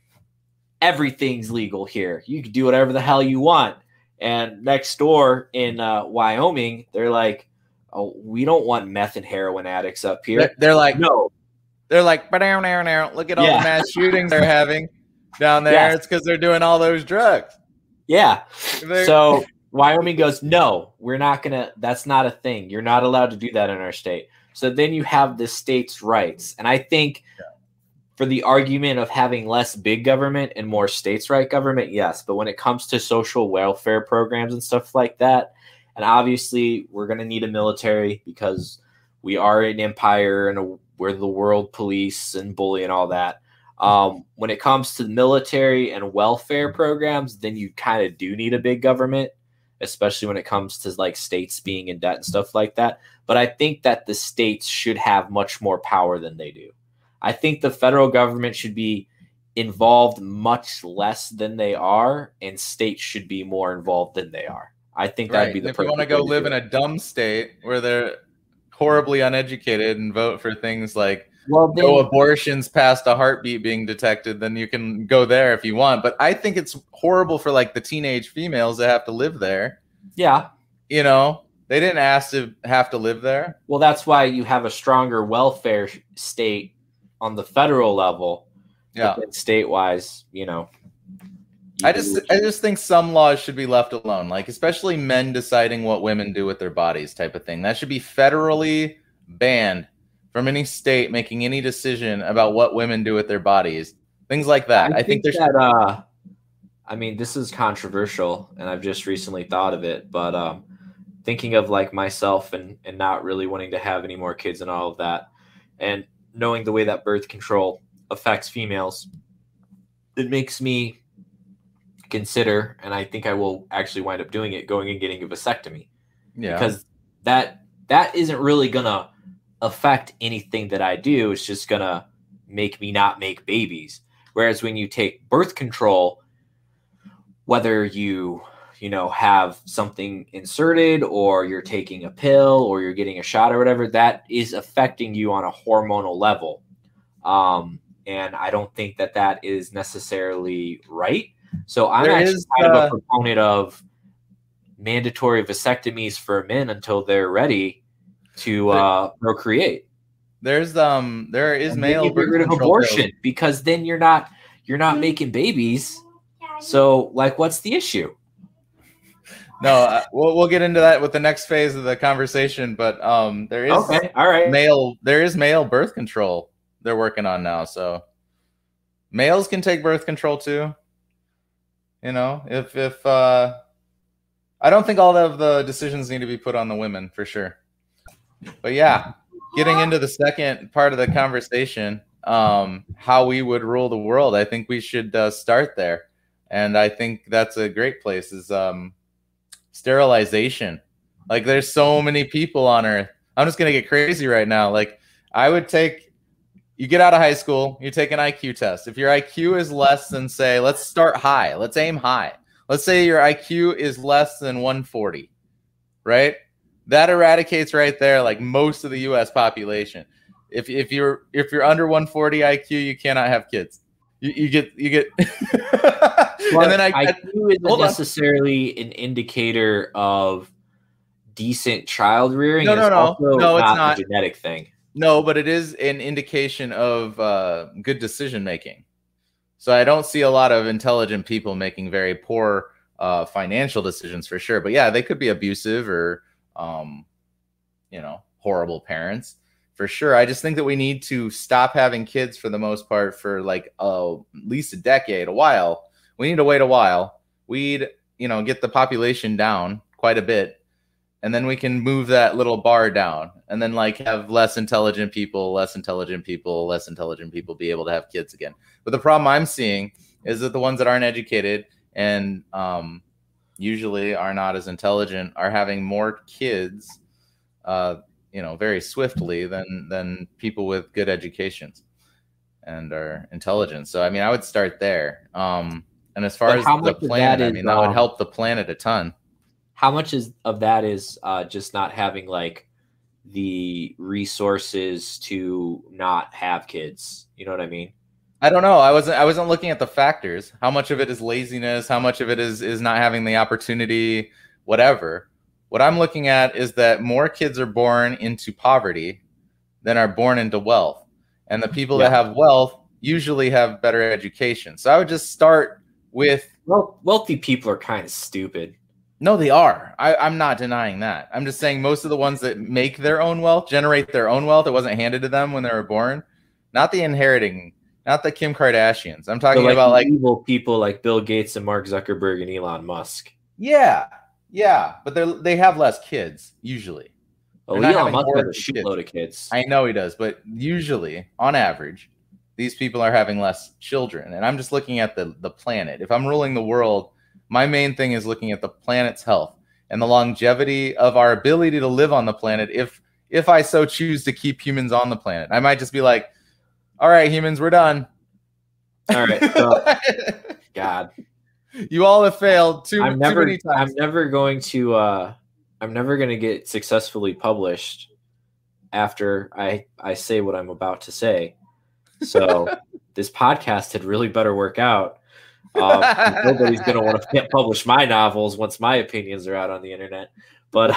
everything's legal here. You can do whatever the hell you want. And next door in Wyoming, they're like, oh, we don't want meth and heroin addicts up here. They're like, no. They're like, look at all the mass shootings they're having down there. Yeah. It's because they're doing all those drugs. Yeah. So Wyoming goes, no, we're not going to. That's not a thing. You're not allowed to do that in our state. So then you have the state's rights. And I think for the argument of having less big government and more states' right government, yes. But when it comes to social welfare programs and stuff like that, and obviously we're going to need a military because we are an empire and we're the world police and bully and all that. When it comes to the military and welfare programs, then you kind of do need a big government, especially when it comes to like states being in debt and stuff like that. But I think that the states should have much more power than they do. I think the federal government should be involved much less than they are, and states should be more involved than they are. I think that'd be the perfect. If you want to go live in a dumb state where they're horribly uneducated and vote for things like no abortions past a heartbeat being detected, then you can go there if you want. But I think it's horrible for like the teenage females that have to live there. Yeah. You know, they didn't ask to have to live there. Well, that's why you have a stronger welfare state on the federal level. Yeah. But then state-wise, you know. I just think some laws should be left alone, like especially men deciding what women do with their bodies type of thing. That should be federally banned from any state making any decision about what women do with their bodies. Things like that. I think there's that I mean, this is controversial and I've just recently thought of it, but thinking of like myself and not really wanting to have any more kids and all of that, and knowing the way that birth control affects females, it makes me consider, and I think I will actually wind up doing it, going and getting a vasectomy. Yeah. Because that isn't really gonna affect anything that I do. It's just gonna make me not make babies. Whereas when you take birth control, whether you have something inserted or you're taking a pill or you're getting a shot or whatever, that is affecting you on a hormonal level. And I don't think that is necessarily right. So I'm actually kind of a proponent of mandatory vasectomies for men until they're ready to procreate. There is male birth control abortion because then you're not making babies. So like, what's the issue? No, we'll get into that with the next phase of the conversation. But there is there is male birth control they're working on now. So males can take birth control too. You know, if I don't think all of the decisions need to be put on the women for sure. But yeah, getting into the second part of the conversation, how we would rule the world, I think we should start there. And I think that's a great place is sterilization. Like there's so many people on Earth. I'm just going to get crazy right now. Like you get out of high school, you take an IQ test. If your IQ is less than, say, let's start high. Let's aim high. Let's say your IQ is less than 140, right? That eradicates right there like most of the U.S. population. If you're under 140 IQ, you cannot have kids. You get. Well, and then IQ isn't necessarily an indicator of decent child rearing. No, it's not a genetic thing. No, but it is an indication of good decision making. So I don't see a lot of intelligent people making very poor financial decisions for sure. But yeah, they could be abusive or, horrible parents for sure. I just think that we need to stop having kids for the most part for like at least a decade, a while. We need to wait a while. We'd, get the population down quite a bit. And then we can move that little bar down and then like have less intelligent people be able to have kids again. But the problem I'm seeing is that the ones that aren't educated and usually are not as intelligent are having more kids, very swiftly than people with good educations and are intelligent. So, I mean, I would start there. And as far as the planet, that would help the planet a ton. How much of that is just not having like the resources to not have kids. You know what I mean? I don't know. I wasn't looking at the factors. How much of it is laziness? How much of it is not having the opportunity? Whatever. What I'm looking at is that more kids are born into poverty than are born into wealth, and the people that have wealth usually have better education. So I would just start with wealthy people are kind of stupid. No, they are. I'm not denying that. I'm just saying most of the ones that make their own wealth, generate their own wealth, it wasn't handed to them when they were born. Not the inheriting, not the Kim Kardashians. I'm talking about like evil people like Bill Gates and Mark Zuckerberg and Elon Musk. Yeah, but they have less kids usually. Oh, Elon Musk has a shitload of kids. I know he does, but usually, on average, these people are having less children. And I'm just looking at the planet. If I'm ruling the world, my main thing is looking at the planet's health and the longevity of our ability to live on the planet. If I so choose to keep humans on the planet, I might just be like, all right, humans, we're done. All right. So, God, you all have failed too many times. I'm never going to get successfully published after I say what I'm about to say. So this podcast had really better work out. Nobody's going to want to publish my novels once my opinions are out on the internet. But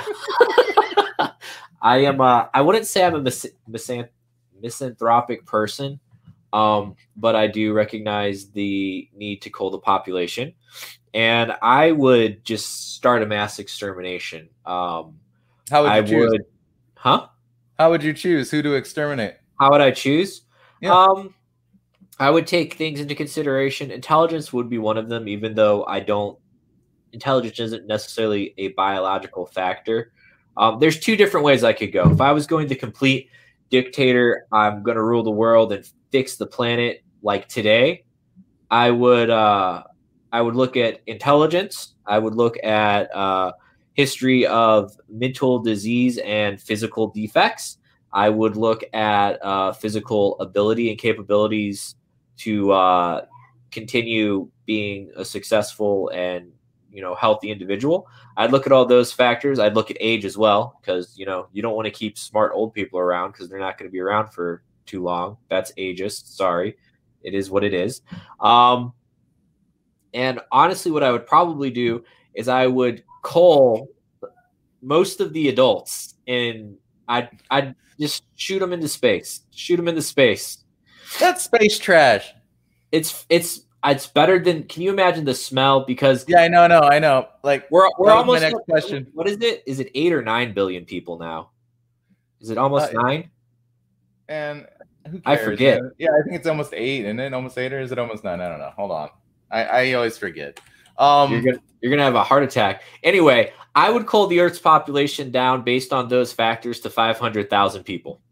I wouldn't say I'm a misanthropic person, but I do recognize the need to cull the population. And I would just start a mass extermination. How would you choose? How would you choose who to exterminate? How would I choose? Yeah. I would take things into consideration. Intelligence would be one of them, even though intelligence isn't necessarily a biological factor. There's two different ways I could go. If I was going the complete dictator, I'm going to rule the world and fix the planet like today, I would look at intelligence. I would look at history of mental disease and physical defects. I would look at physical ability and capabilities to continue being a successful and healthy individual. I'd look at all those factors. I'd look at age as well, because you don't want to keep smart old people around because they're not going to be around for too long. That's ageist. Sorry, it is what it is. And honestly, what I would probably do is I would cull most of the adults, and I'd just shoot them into space. That's space trash. It's better than. Can you imagine the smell? Because I know. Like we're almost. My next question. What is it? Is it 8 or 9 billion people now? Is it almost 9? And who cares, I forget. Man? Yeah, I think it's almost 8. Isn't it almost 8 or is it almost 9? I don't know. Hold on. I always forget. You're gonna have a heart attack. Anyway, I would cull the Earth's population down based on those factors to 500,000 people.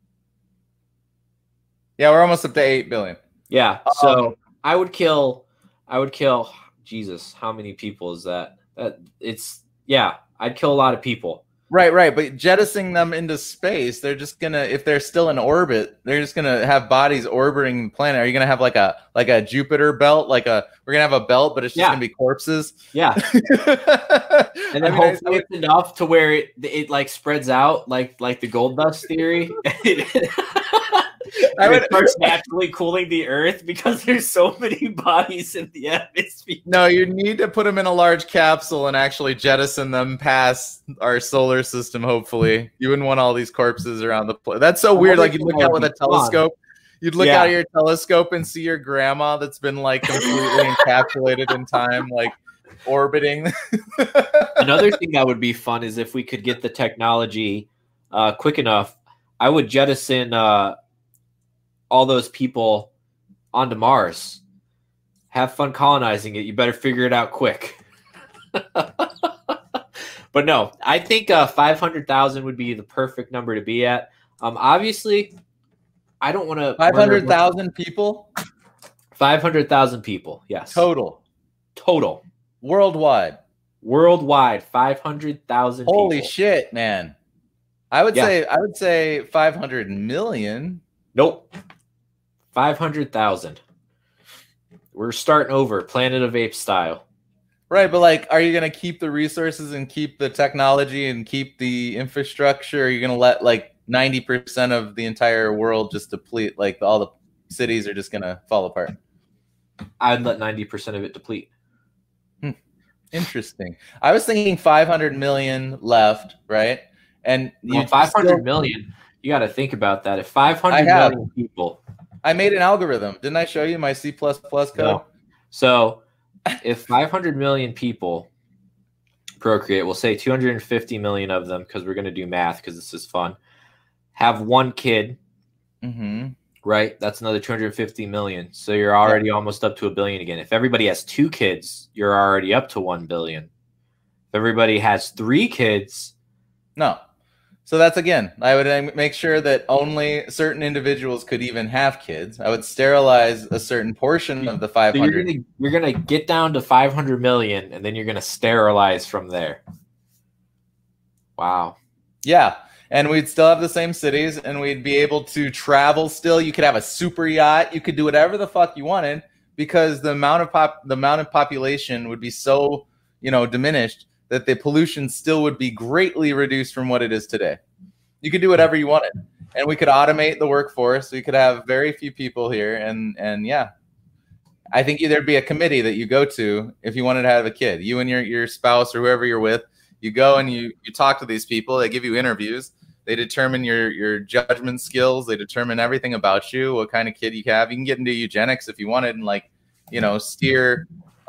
Yeah, we're almost up to 8 billion. Yeah. So I would kill. Jesus, how many people is that? I'd kill a lot of people. Right. But jettisoning them into space, they're just gonna, if they're still in orbit, they're just gonna have bodies orbiting the planet. Are you gonna have like a Jupiter belt? We're gonna have a belt, but it's just gonna be corpses. Yeah. And then hopefully it's enough to where it like spreads out like the gold dust theory. It starts naturally cooling the Earth because there's so many bodies in the atmosphere. No, you need to put them in a large capsule and actually jettison them past our solar system, hopefully. You wouldn't want all these corpses around the planet. That's so weird. Like, you'd look out with a telescope. You'd look out of your telescope and see your grandma that's been, like, completely encapsulated in time, like, orbiting. Another thing that would be fun is if we could get the technology quick enough, I would jettison all those people onto Mars. Have fun colonizing it. You better figure it out quick. But no, I think 500,000 would be the perfect number to be at. Obviously, I don't want to. 500,000 people? 500,000 people, yes. Total. Worldwide, 500,000 people. Holy shit, man. I would say 500 million. Nope. 500,000. We're starting over, Planet of Apes style. Right, but like, are you going to keep the resources and keep the technology and keep the infrastructure? Or are you going to let like 90% of the entire world just deplete? Like all the cities are just going to fall apart. I'd let 90% of it deplete. Interesting. I was thinking 500 million left, right? And you 500 million. You got to think about that. If 500 million people, I made an algorithm. Didn't I show you my C++ code? No. So if 500 million people procreate, we'll say 250 million of them, because we're going to do math because this is fun, have one kid, right? That's another 250 million. So you're already almost up to 1 billion again. If everybody has 2 kids, you're already up to 1 billion. If everybody has 3 kids. No. So that's, again, I would make sure that only certain individuals could even have kids. I would sterilize a certain portion of the 500. So you're gonna get down to 500 million, and then you're gonna sterilize from there. Wow. Yeah, and we'd still have the same cities, and we'd be able to travel still. You could have a super yacht. You could do whatever the fuck you wanted, because the amount of population would be so, diminished that the pollution still would be greatly reduced from what it is today. You could do whatever you wanted, and we could automate the workforce. We could have very few people here, and yeah, I think there'd be a committee that you go to if you wanted to have a kid. You and your spouse or whoever you're with, you go and you talk to these people. They give you interviews. They determine your judgment skills. They determine everything about you, what kind of kid you have. You can get into eugenics if you wanted, and steer,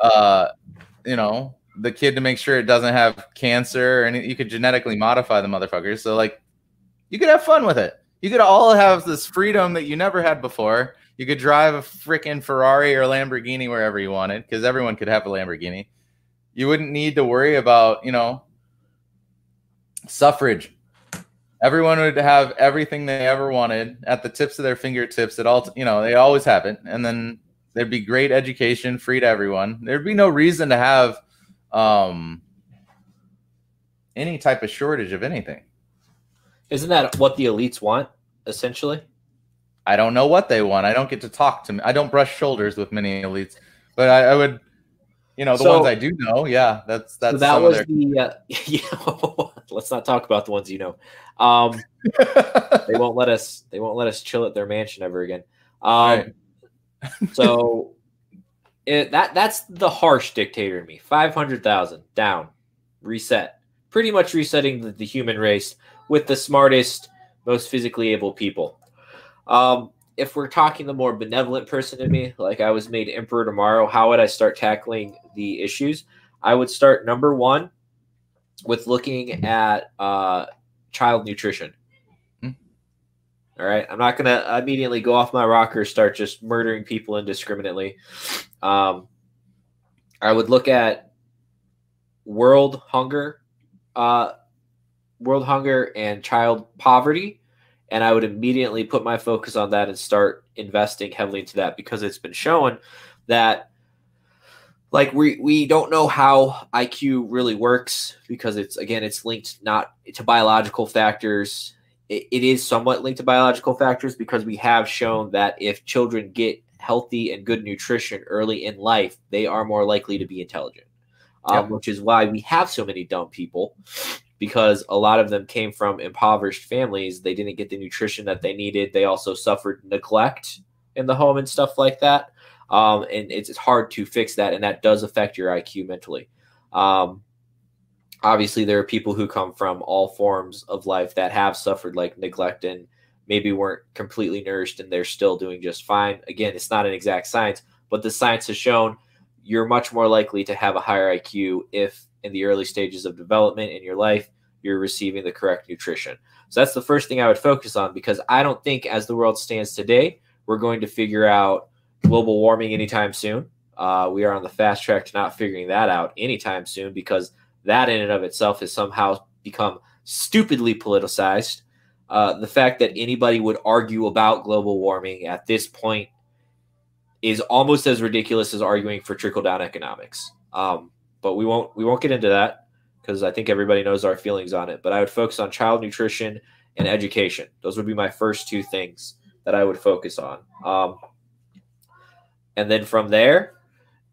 the kid to make sure it doesn't have cancer, and you could genetically modify the motherfuckers. So you could have fun with it. You could all have this freedom that you never had before. You could drive a freaking Ferrari or Lamborghini wherever you wanted, because everyone could have a Lamborghini. You wouldn't need to worry about, suffrage. Everyone would have everything they ever wanted at the tips of their fingertips. They always have it. And then there'd be great education, free to everyone. There'd be no reason to have any type of shortage of anything. Isn't that what the elites want, essentially? I don't know what they want. I don't get to talk to me. I don't brush shoulders with many elites, but I would, the ones I do know. Yeah, that's. So that was let's not talk about the ones you know. They won't let us. They won't let us chill at their mansion ever again. Right. So that's the harsh dictator in me. 500,000 down, reset. Pretty much resetting the human race with the smartest, most physically able people. If we're talking the more benevolent person in me, like I was made emperor tomorrow, how would I start tackling the issues? I would start, number one, with looking at child nutrition. All right. I'm not going to immediately go off my rocker, start just murdering people indiscriminately. I would look at world hunger and child poverty. And I would immediately put my focus on that and start investing heavily into that, because it's been shown that we don't know how IQ really works, because it's linked not to biological factors. It is somewhat linked to biological factors, because we have shown that if children get healthy and good nutrition early in life, they are more likely to be intelligent, which is why we have so many dumb people. Because a lot of them came from impoverished families. They didn't get the nutrition that they needed. They also suffered neglect in the home and stuff like that. And it's hard to fix that. And that does affect your IQ mentally. Obviously, there are people who come from all forms of life that have suffered like neglect and maybe weren't completely nourished, and they're still doing just fine. Again, it's not an exact science, but the science has shown you're much more likely to have a higher IQ if in the early stages of development in your life, you're receiving the correct nutrition. So that's the first thing I would focus on, because I don't think as the world stands today, we're going to figure out global warming anytime soon. We are on the fast track to not figuring that out anytime soon, because that in and of itself has somehow become stupidly politicized. The fact that anybody would argue about global warming at this point is almost as ridiculous as arguing for trickle-down economics. But we won't get into that, because I think everybody knows our feelings on it. But I would focus on child nutrition and education. Those would be my first two things that I would focus on. And then from there,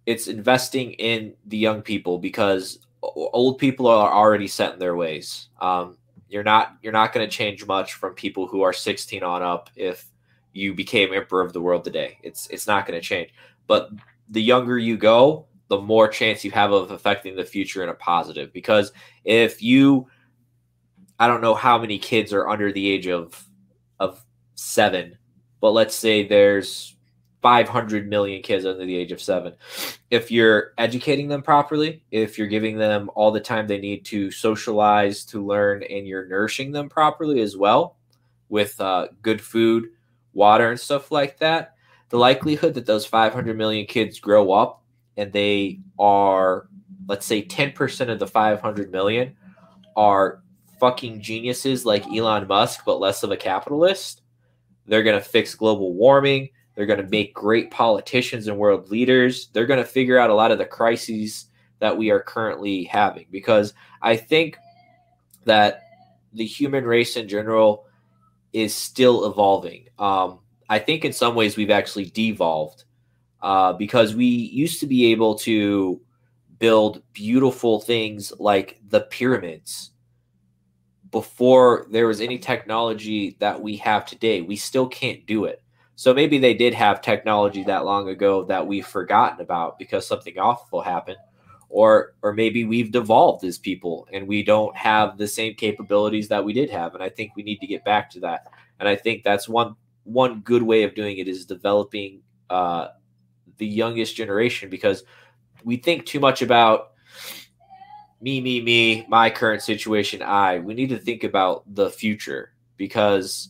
it's investing in the young people, because old people are already set in their ways. You're not going to change much from people who are 16 on up. If you became emperor of the world today, it's not going to change. But the younger you go, the more chance you have of affecting the future in a positive. Because if you, I don't know how many kids are under the age of 7, but let's say there's 500 million kids under the age of 7. If you're educating them properly, if you're giving them all the time they need to socialize, to learn, and you're nourishing them properly as well with good food, water, and stuff like that, the likelihood that those 500 million kids grow up and they are, let's say, 10% of the 500 million are fucking geniuses like Elon Musk, but less of a capitalist. They're going to fix global warming. They're going to make great politicians and world leaders. They're going to figure out a lot of the crises that we are currently having, because I think that the human race in general is still evolving. I think in some ways we've actually devolved, because we used to be able to build beautiful things like the pyramids before there was any technology that we have today. We still can't do it. So maybe they did have technology that long ago that we've forgotten about because something awful happened, or maybe we've devolved as people and we don't have the same capabilities that we did have. And I think we need to get back to that. And I think that's one good way of doing it, is developing the youngest generation, because we think too much about me, my current situation. We need to think about the future, because,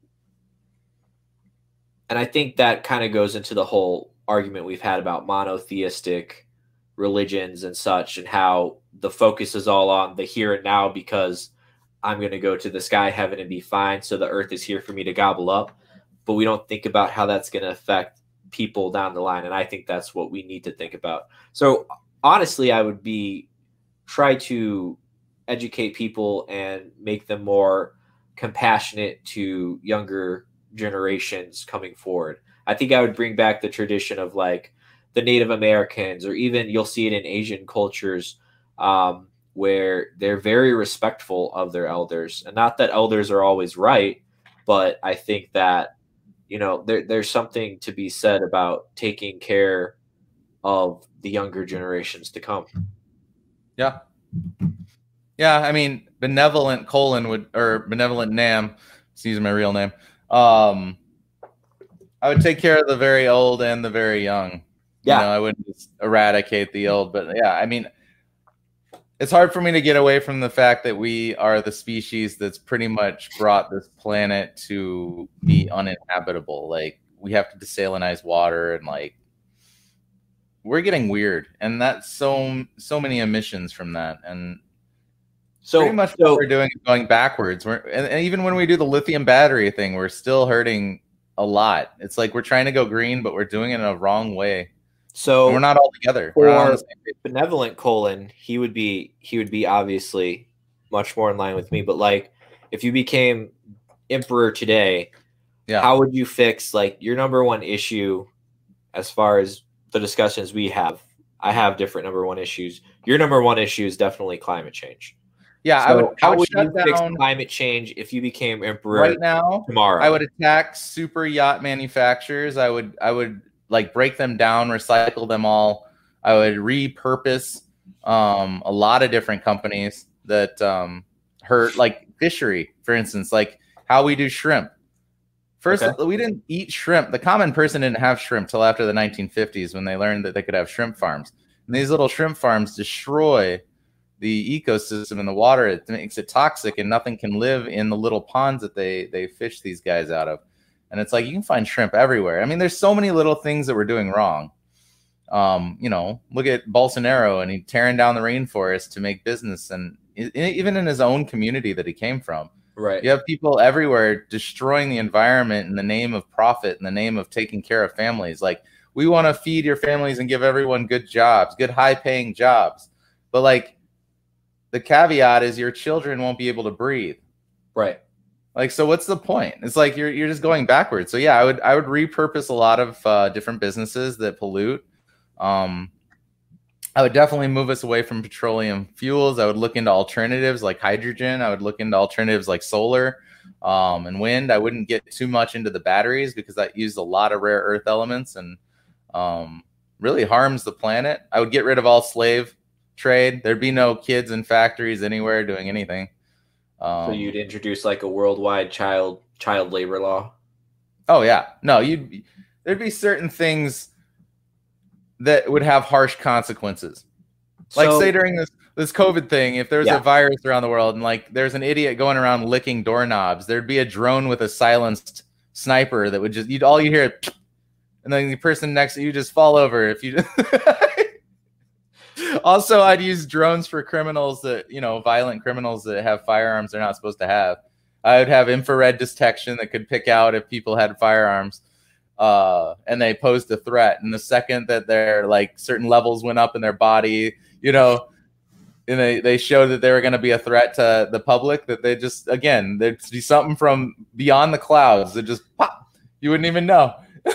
and I think that kind of goes into the whole argument we've had about monotheistic religions and such, and how the focus is all on the here and now, because I'm going to go to the sky heaven and be fine, so the earth is here for me to gobble up. But we don't think about how that's going to affect people down the line. And I think that's what we need to think about. So honestly, I would try to educate people and make them more compassionate to younger generations coming forward. I think I would bring back the tradition of like the Native Americans, or even you'll see it in Asian cultures, where they're very respectful of their elders. And not that elders are always right, but I think that, there's something to be said about taking care of the younger generations to come. Yeah. Yeah. I mean, benevolent Nam, excuse my real name. I would take care of the very old and the very young. Yeah. I wouldn't just eradicate the old, but yeah, I mean, it's hard for me to get away from the fact that we are the species that's pretty much brought this planet to be uninhabitable. Like, we have to desalinize water, and like, we're getting weird, and that's so many emissions from that. And so pretty much what we're doing is going backwards. And even when we do the lithium battery thing, we're still hurting a lot. It's like we're trying to go green, but we're doing it in a wrong way. So and we're not all together. For benevolent Colin, he would be obviously much more in line with me. But like, if you became emperor today, how would you fix like your number one issue? As far as the discussions we have, I have different number one issues. Your number one issue is definitely climate change. Yeah, so how would you fix climate change if you became emperor right now? Tomorrow, I would attack super yacht manufacturers. I would like break them down, recycle them all. I would repurpose a lot of different companies that hurt, like fishery, for instance, like how we do shrimp. First, we didn't eat shrimp. The common person didn't have shrimp till after the 1950s, when they learned that they could have shrimp farms. And these little shrimp farms destroy the ecosystem in the water. It makes it toxic, and nothing can live in the little ponds that they fish these guys out of. And it's like, you can find shrimp everywhere. I mean, there's so many little things that we're doing wrong. Look at Bolsonaro, and he's tearing down the rainforest to make business, and even in his own community that he came from. Right. You have people everywhere destroying the environment in the name of profit, in the name of taking care of families. Like, we want to feed your families and give everyone good jobs, good high-paying jobs. But like, the caveat is your children won't be able to breathe. Right. Like, so what's the point? It's like you're just going backwards. So yeah, I would repurpose a lot of different businesses that pollute. I would definitely move us away from petroleum fuels. I would look into alternatives like hydrogen. I would look into alternatives like solar and wind. I wouldn't get too much into the batteries because that used a lot of rare earth elements and really harms the planet. I would get rid of all slave trade. There'd be no kids in factories anywhere doing anything. So you'd introduce like a worldwide child labor law? Oh yeah. No, there'd be certain things that would have harsh consequences. Like say during this COVID thing, if there's a virus around the world and like there's an idiot going around licking doorknobs, there'd be a drone with a silenced sniper that would just all you hear, and then the person next to you just fall over if you. Also, I'd use drones for criminals that, violent criminals that have firearms they're not supposed to have. I would have infrared detection that could pick out if people had firearms and they posed a threat. And the second that their like certain levels went up in their body, and they showed that they were going to be a threat to the public, that they just, again, there'd be something from beyond the clouds that just pop. You wouldn't even know.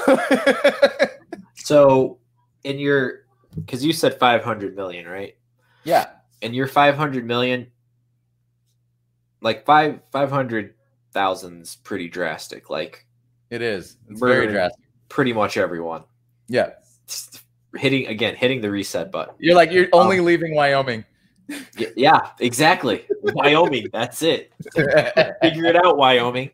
So because you said 500 million, right? Yeah. And your 500 million, like 500,000 is pretty drastic. Like it is. It's very drastic. Pretty much everyone. Yeah. Hitting the reset button. You're only leaving Wyoming. Yeah, exactly. Wyoming. That's it. Figure it out, Wyoming.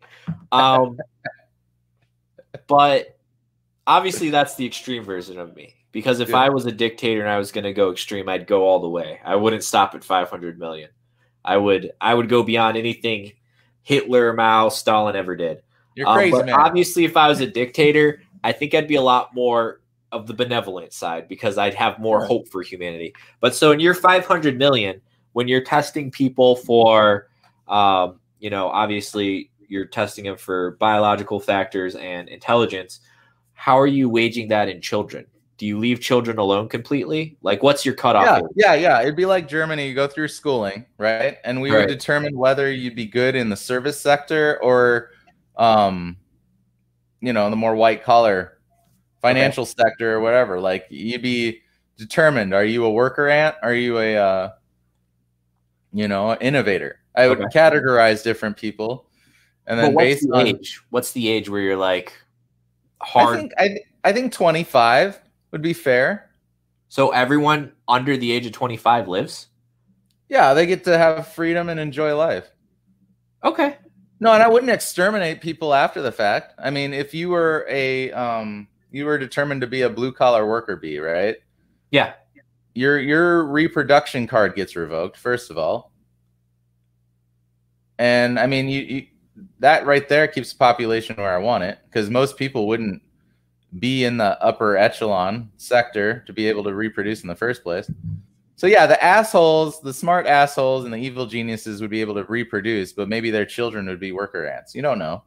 But obviously that's the extreme version of me. Because if I was a dictator and I was going to go extreme, I'd go all the way. I wouldn't stop at 500 million. I would go beyond anything Hitler, Mao, Stalin ever did. You're crazy, but man. Obviously, if I was a dictator, I think I'd be a lot more of the benevolent side because I'd have more hope for humanity. But so in your 500 million, when you're testing people for, obviously you're testing them for biological factors and intelligence, how are you waging that in children? Do you leave children alone completely? Like, what's your cutoff? Yeah. It'd be like Germany. You go through schooling, right? And we would determine whether you'd be good in the service sector or, the more white collar financial sector or whatever. Like, you'd be determined. Are you a worker ant? Are you an innovator? I would categorize different people, and then based on age. What's the age where you're like hard? I think 25 would be fair. So everyone under the age of 25 lives? Yeah, they get to have freedom and enjoy life. Okay. No, and I wouldn't exterminate people after the fact. I mean, if you were you were determined to be a blue collar worker bee, right? Yeah. Your reproduction card gets revoked, first of all. And I mean, you that right there keeps the population where I want it, because most people wouldn't be in the upper echelon sector to be able to reproduce in the first place. So yeah, the smart assholes and the evil geniuses would be able to reproduce, but maybe their children would be worker ants. You don't know.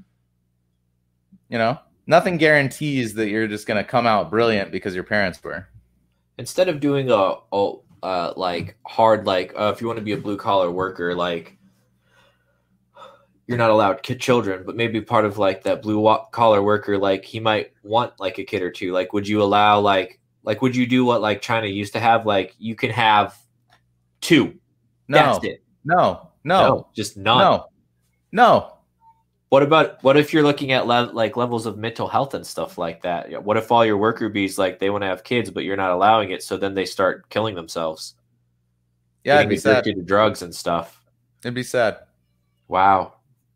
Nothing guarantees that you're just going to come out brilliant because your parents were. Instead of doing if you want to be a blue collar worker, like, you're not allowed children, but maybe part of like that blue collar worker, like he might want like a kid or two. Like, would you allow like would you do what like China used to have? Like, you can have 2. No, that's it. No, just none. No. What if you're looking at levels of mental health and stuff like that? What if all your worker bees, like, they want to have kids, but you're not allowing it, so then they start killing themselves? Yeah, it'd be sad. To drugs and stuff. It'd be sad. Wow.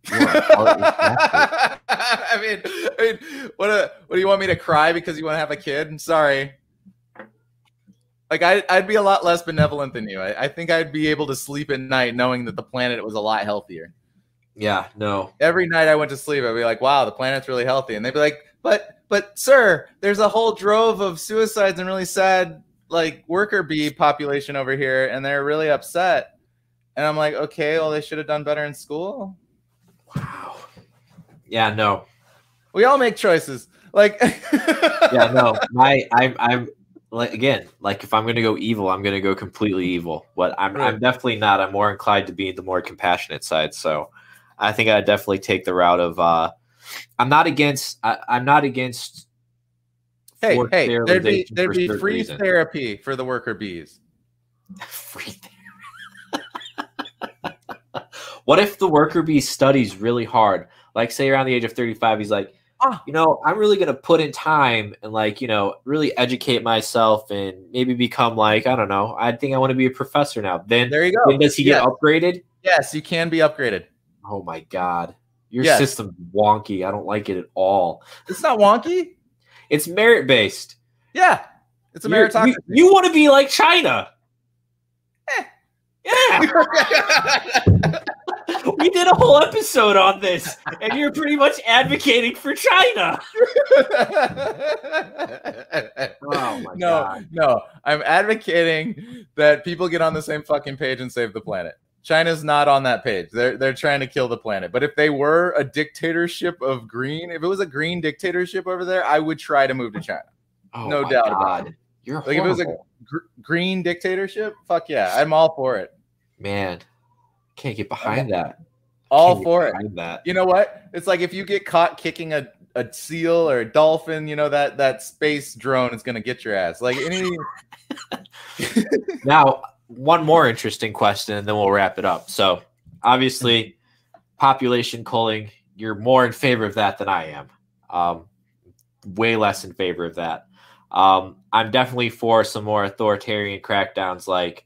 I mean, what do you want me to cry because you want to have a kid? I'm sorry. Like, I'd be a lot less benevolent than you. I think I'd be able to sleep at night knowing that the planet was a lot healthier. Yeah, no. Every night I went to sleep, I'd be like, wow, the planet's really healthy. And they'd be like, but sir, there's a whole drove of suicides and really sad, like, worker bee population over here, and they're really upset. And I'm like, okay, well, they should have done better in school. Wow. Yeah, no. We all make choices. Like, yeah, no. I'm like, again, like, if I'm gonna go evil, I'm gonna go completely evil. But I'm definitely not. I'm more inclined to be the more compassionate side. So I think I'd definitely take the route of I'm not against Hey, forced there'd sterilization be for certain free reasons. therapy for the worker bees. Free therapy. What if the worker bee studies really hard? Like, say around the age of 35, he's like, I'm really going to put in time and really educate myself and maybe become I don't know. I think I want to be a professor now. Then there you go. Then does he get upgraded? Yes, you can be upgraded. Oh my God. Your system's wonky. I don't like it at all. It's not wonky. It's merit-based. Yeah. It's a meritocracy. You want to be like China. Yeah. We did a whole episode on this, and you're pretty much advocating for China. Oh my God. No. I'm advocating that people get on the same fucking page and save the planet. China's not on that page. They're trying to kill the planet. But if they were a dictatorship of green, if it was a green dictatorship over there, I would try to move to China. Oh, no doubt about it. You're horrible. If it was a green dictatorship, fuck yeah, I'm all for it. Man, can't get behind that. All for it. That. You know what? It's like if you get caught kicking a seal or a dolphin, that space drone is gonna get your ass. Like anything. Now, one more interesting question, and then we'll wrap it up. So, obviously, population culling, you're more in favor of that than I am. Way less in favor of that. I'm definitely for some more authoritarian crackdowns, like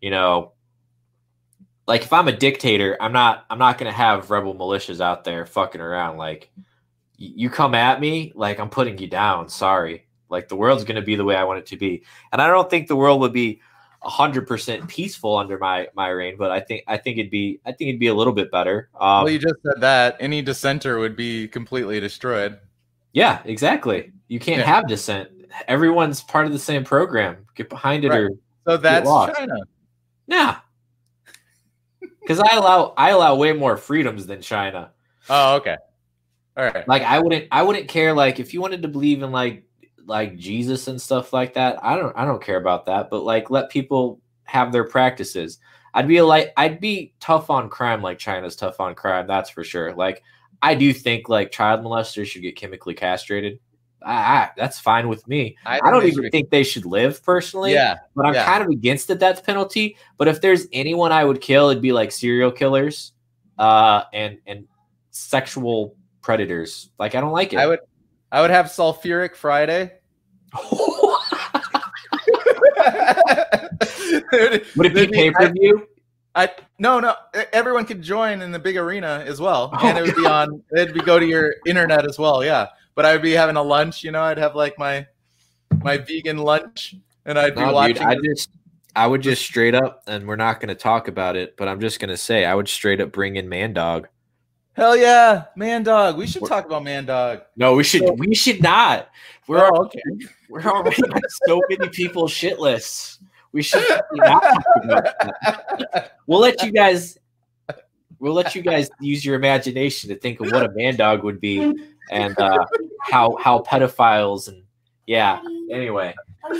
if I'm a dictator, I'm not going to have rebel militias out there fucking around. Like, you come at me, like I'm putting you down. Sorry. Like, the world's going to be the way I want it to be. And I don't think the world would be 100% peaceful under my reign, but I think it'd be a little bit better. Well, you just said that any dissenter would be completely destroyed. Yeah, exactly. You can't have dissent. Everyone's part of the same program. Get behind it, or so that's China. Yeah, because I allow way more freedoms than China. Oh, okay. All right. Like I wouldn't care. Like if you wanted to believe in like Jesus and stuff like that, I don't care about that. But let people have their practices. I'd be tough on crime like China's tough on crime. That's for sure. Like I do think child molesters should get chemically castrated. That's fine with me. I don't even think they should live personally. Yeah. But I'm kind of against the death penalty. But if there's anyone I would kill, it'd be serial killers, and sexual predators. I don't like it. I would have sulfuric Friday. Would it be pay-per-view? No. Everyone could join in the big arena as well, and it'd go to your internet as well. Yeah, but I would be having a lunch. I'd have my vegan lunch, and I'd be watching. Dude, I would just straight up, and we're not going to talk about it, but I'm just going to say I would straight up bring in Man Dog. Hell yeah, Man Dog. We should talk about Man Dog. No, we should not. We're already on so many people's shit lists. We should not talk about that. We'll let you guys use your imagination to think of what a man dog would be, and how pedophiles and anyway.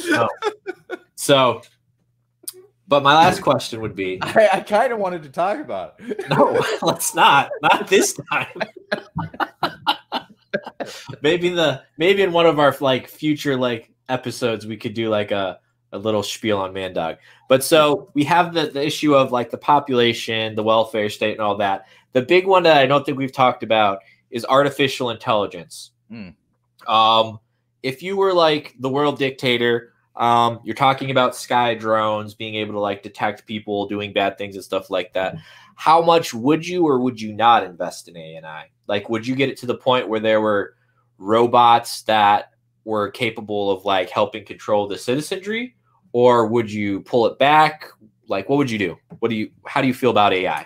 So but my last question would be, I kind of wanted to talk about it. No, let's not this time. maybe in one of our future episodes we could do a little spiel on Man Dog. But so we have the issue of the population, the welfare state, and all that. The big one that I don't think we've talked about is artificial intelligence. If you were the world dictator, you're talking about sky drones being able to detect people doing bad things and stuff like that. How much would you or would you not invest in ANI? Would you get it to the point where there were robots that were capable of helping control the citizenry, or would you pull it back? What would you do? How do you feel about AI?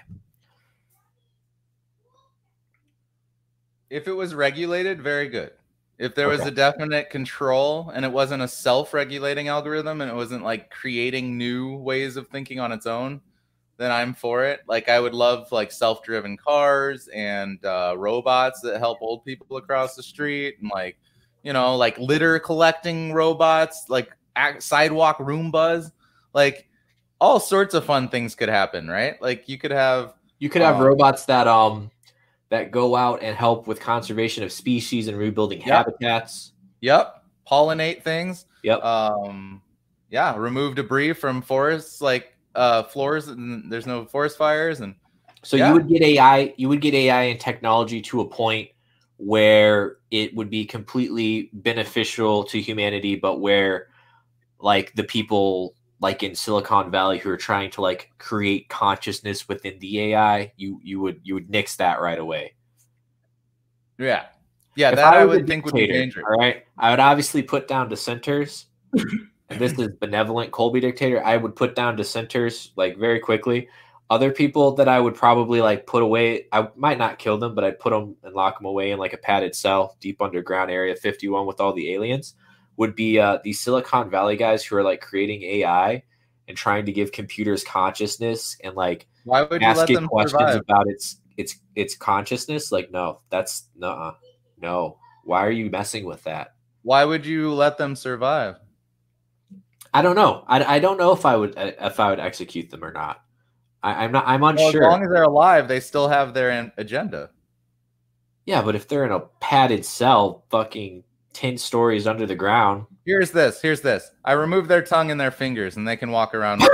If it was regulated, very good. If there was a definite control and it wasn't a self-regulating algorithm and it wasn't creating new ways of thinking on its own, then I'm for it. I would love self-driven cars and robots that help old people across the street, and litter collecting robots, sidewalk Roombas, all sorts of fun things could happen, right? You could have robots that go out and help with conservation of species and rebuilding habitats. Yep. pollinate things. Yep. Yeah, remove debris from forests like floors, and there's no forest fires. And so you would get AI and technology to a point where it would be completely beneficial to humanity, but where like the people like in Silicon Valley who are trying to like create consciousness within the AI, you would nix that right away. Yeah. That I would think would be dangerous. All right. I would obviously put down dissenters. And this is benevolent Colby dictator. I would put down dissenters like very quickly. Other people that I would probably like put away, I might not kill them, but I'd put them and lock them away in like a padded cell deep underground area 51 with all the aliens, would be these Silicon Valley guys who are like creating AI and trying to give computers consciousness and like why would you let them questions survive? about its consciousness. Like, no, that's no. Why are you messing with that? Why would you let them survive? I don't know. I don't know if I would execute them or not. I'm unsure. Well, as long as they're alive, they still have their agenda. Yeah, but if they're in a padded cell, fucking 10 stories under the ground. Here's this. I remove their tongue and their fingers, and they can walk around.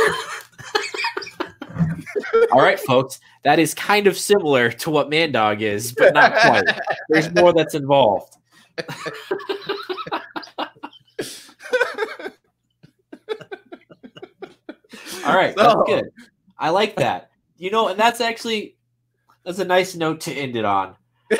All right, folks. That is kind of similar to what Mandog is, but not quite. There's more that's involved. All right, that's good. I like that. And that's a nice note to end it on.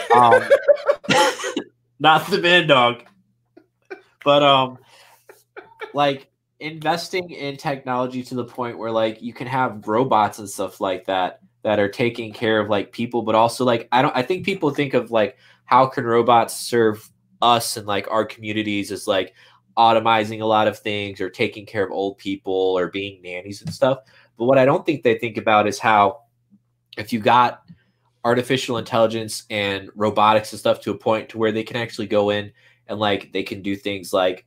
Not the Mandog, but like investing in technology to the point where like you can have robots and stuff like that are taking care of like people, but also like I think people think of like how can robots serve us and like our communities as like automizing a lot of things or taking care of old people or being nannies and stuff. But what I don't think they think about is how if you got artificial intelligence and robotics and stuff to a point to where they can actually go in and like they can do things like,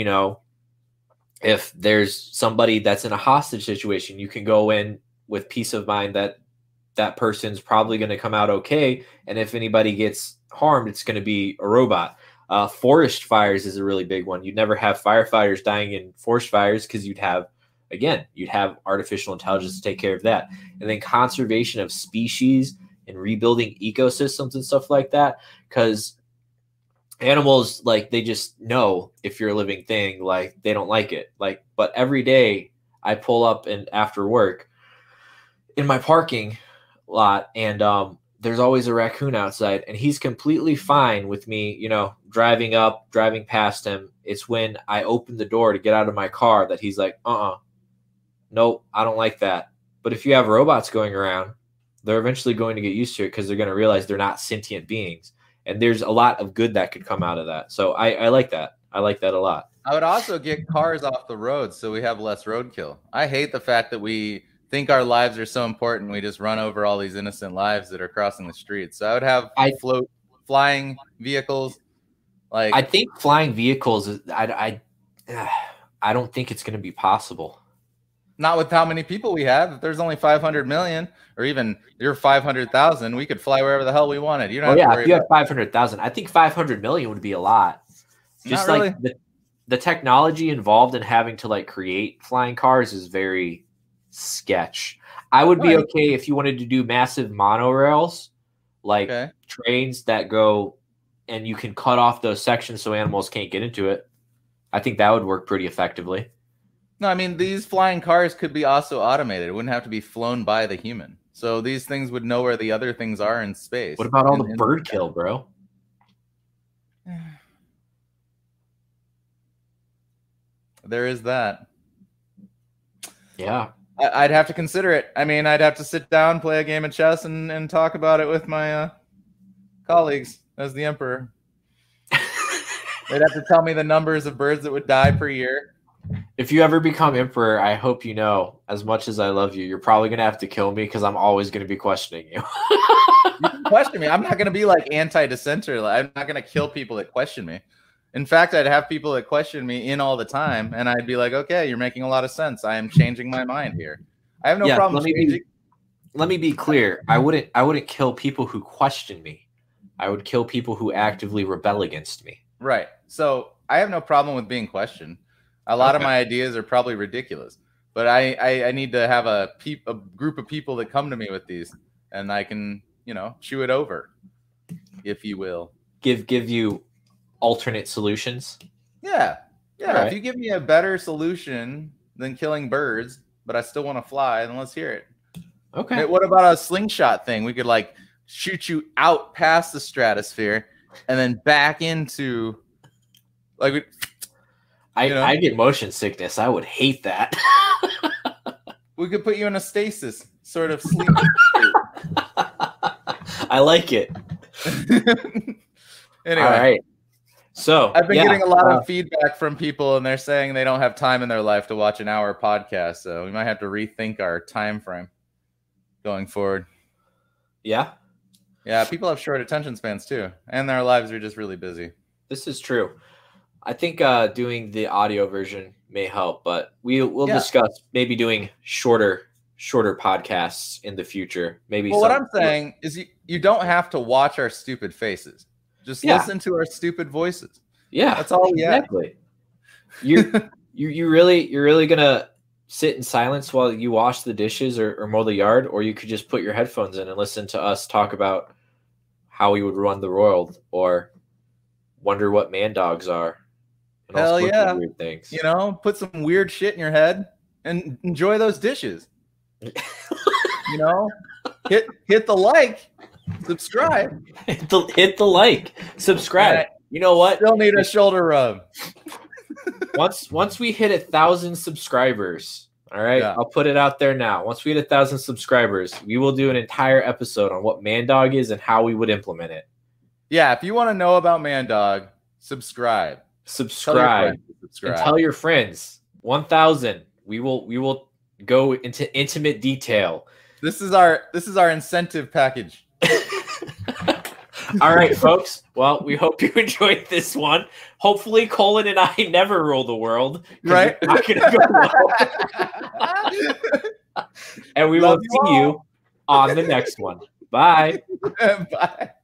if there's somebody that's in a hostage situation, you can go in with peace of mind that that person's probably going to come out okay. And if anybody gets harmed, it's going to be a robot. Forest fires is a really big one. You'd never have firefighters dying in forest fires because you'd have artificial intelligence to take care of that. And then conservation of species and rebuilding ecosystems and stuff like that. Because animals, like, they just know if you're a living thing, like, they don't like it. Like, but every day I pull up and after work in my parking lot and there's always a raccoon outside and he's completely fine with me, driving past him. It's when I open the door to get out of my car that he's like, nope, I don't like that. But if you have robots going around, they're eventually going to get used to it because they're going to realize they're not sentient beings. And there's a lot of good that could come out of that. So I like that. I like that a lot. I would also get cars off the road so we have less roadkill. I hate the fact that we think our lives are so important. We just run over all these innocent lives that are crossing the streets. So I would have flying vehicles. Like, I think flying vehicles, I don't think it's going to be possible. Not with how many people we have. If there's only 500 million, or even you're 500,000, we could fly wherever the hell we wanted. You don't have to worry if you have 500,000, I think 500 million would be a lot. Just Not like really. the technology involved in having to like create flying cars is very sketch. I would be okay if you wanted to do massive monorails, like trains that go and you can cut off those sections so animals can't get into it. I think that would work pretty effectively. No, I mean, these flying cars could be also automated. It wouldn't have to be flown by the human. So these things would know where the other things are in space. What about all the bird kill, bro? There is that. Yeah. I'd have to consider it. I mean, I'd have to sit down, play a game of chess, and talk about it with my colleagues as the emperor. They'd have to tell me the numbers of birds that would die per year. If you ever become emperor, I hope you know, as much as I love you, you're probably going to have to kill me because I'm always going to be questioning you. You can question me. I'm not going to be like anti-dissenter. I'm not going to kill people that question me. In fact, I'd have people that question me in all the time, and I'd be like, okay, you're making a lot of sense. I am changing my mind here. I have no problem changing. Let me be clear. I wouldn't kill people who question me. I would kill people who actively rebel against me. Right. So I have no problem with being questioned. A lot of my ideas are probably ridiculous, but I need to have a group of people that come to me with these, and I can, chew it over, if you will. Give you alternate solutions. Yeah. Right. If you give me a better solution than killing birds, but I still want to fly, then let's hear it. Okay. Hey, what about a slingshot thing? We could like shoot you out past the stratosphere and then back into like. I get motion sickness. I would hate that. We could put you in a stasis, sort of sleep. I like it. Anyway. All right. So I've been getting a lot of feedback from people, and they're saying they don't have time in their life to watch an hour podcast. So we might have to rethink our time frame going forward. Yeah. Yeah. People have short attention spans too, and their lives are just really busy. This is true. I think doing the audio version may help, but we'll discuss maybe doing shorter podcasts in the future. Maybe. Well, what I'm saying is you don't have to watch our stupid faces. Just listen to our stupid voices. Yeah, that's all we have. Exactly. You're really gonna sit in silence while you wash the dishes or mow the yard, or you could just put your headphones in and listen to us talk about how we would run the world, or wonder what man dogs are. And hell yeah! Weird things. Put some weird shit in your head and enjoy those dishes. Hit the like. Subscribe. Hit the like. Subscribe. You know what? Still need a shoulder rub. Once we hit 1,000 subscribers, all right, I'll put it out there now. Once we hit 1,000 subscribers, we will do an entire episode on what Man Dog is and how we would implement it. Yeah, if you want to know about Man Dog, subscribe. Subscribe. And tell your friends. 1,000. We will go into intimate detail. This is our incentive package. All right, folks. Well, we hope you enjoyed this one. Hopefully, Colin and I never rule the world. Right? Not gonna go and we will see you on the next one. Bye. Bye.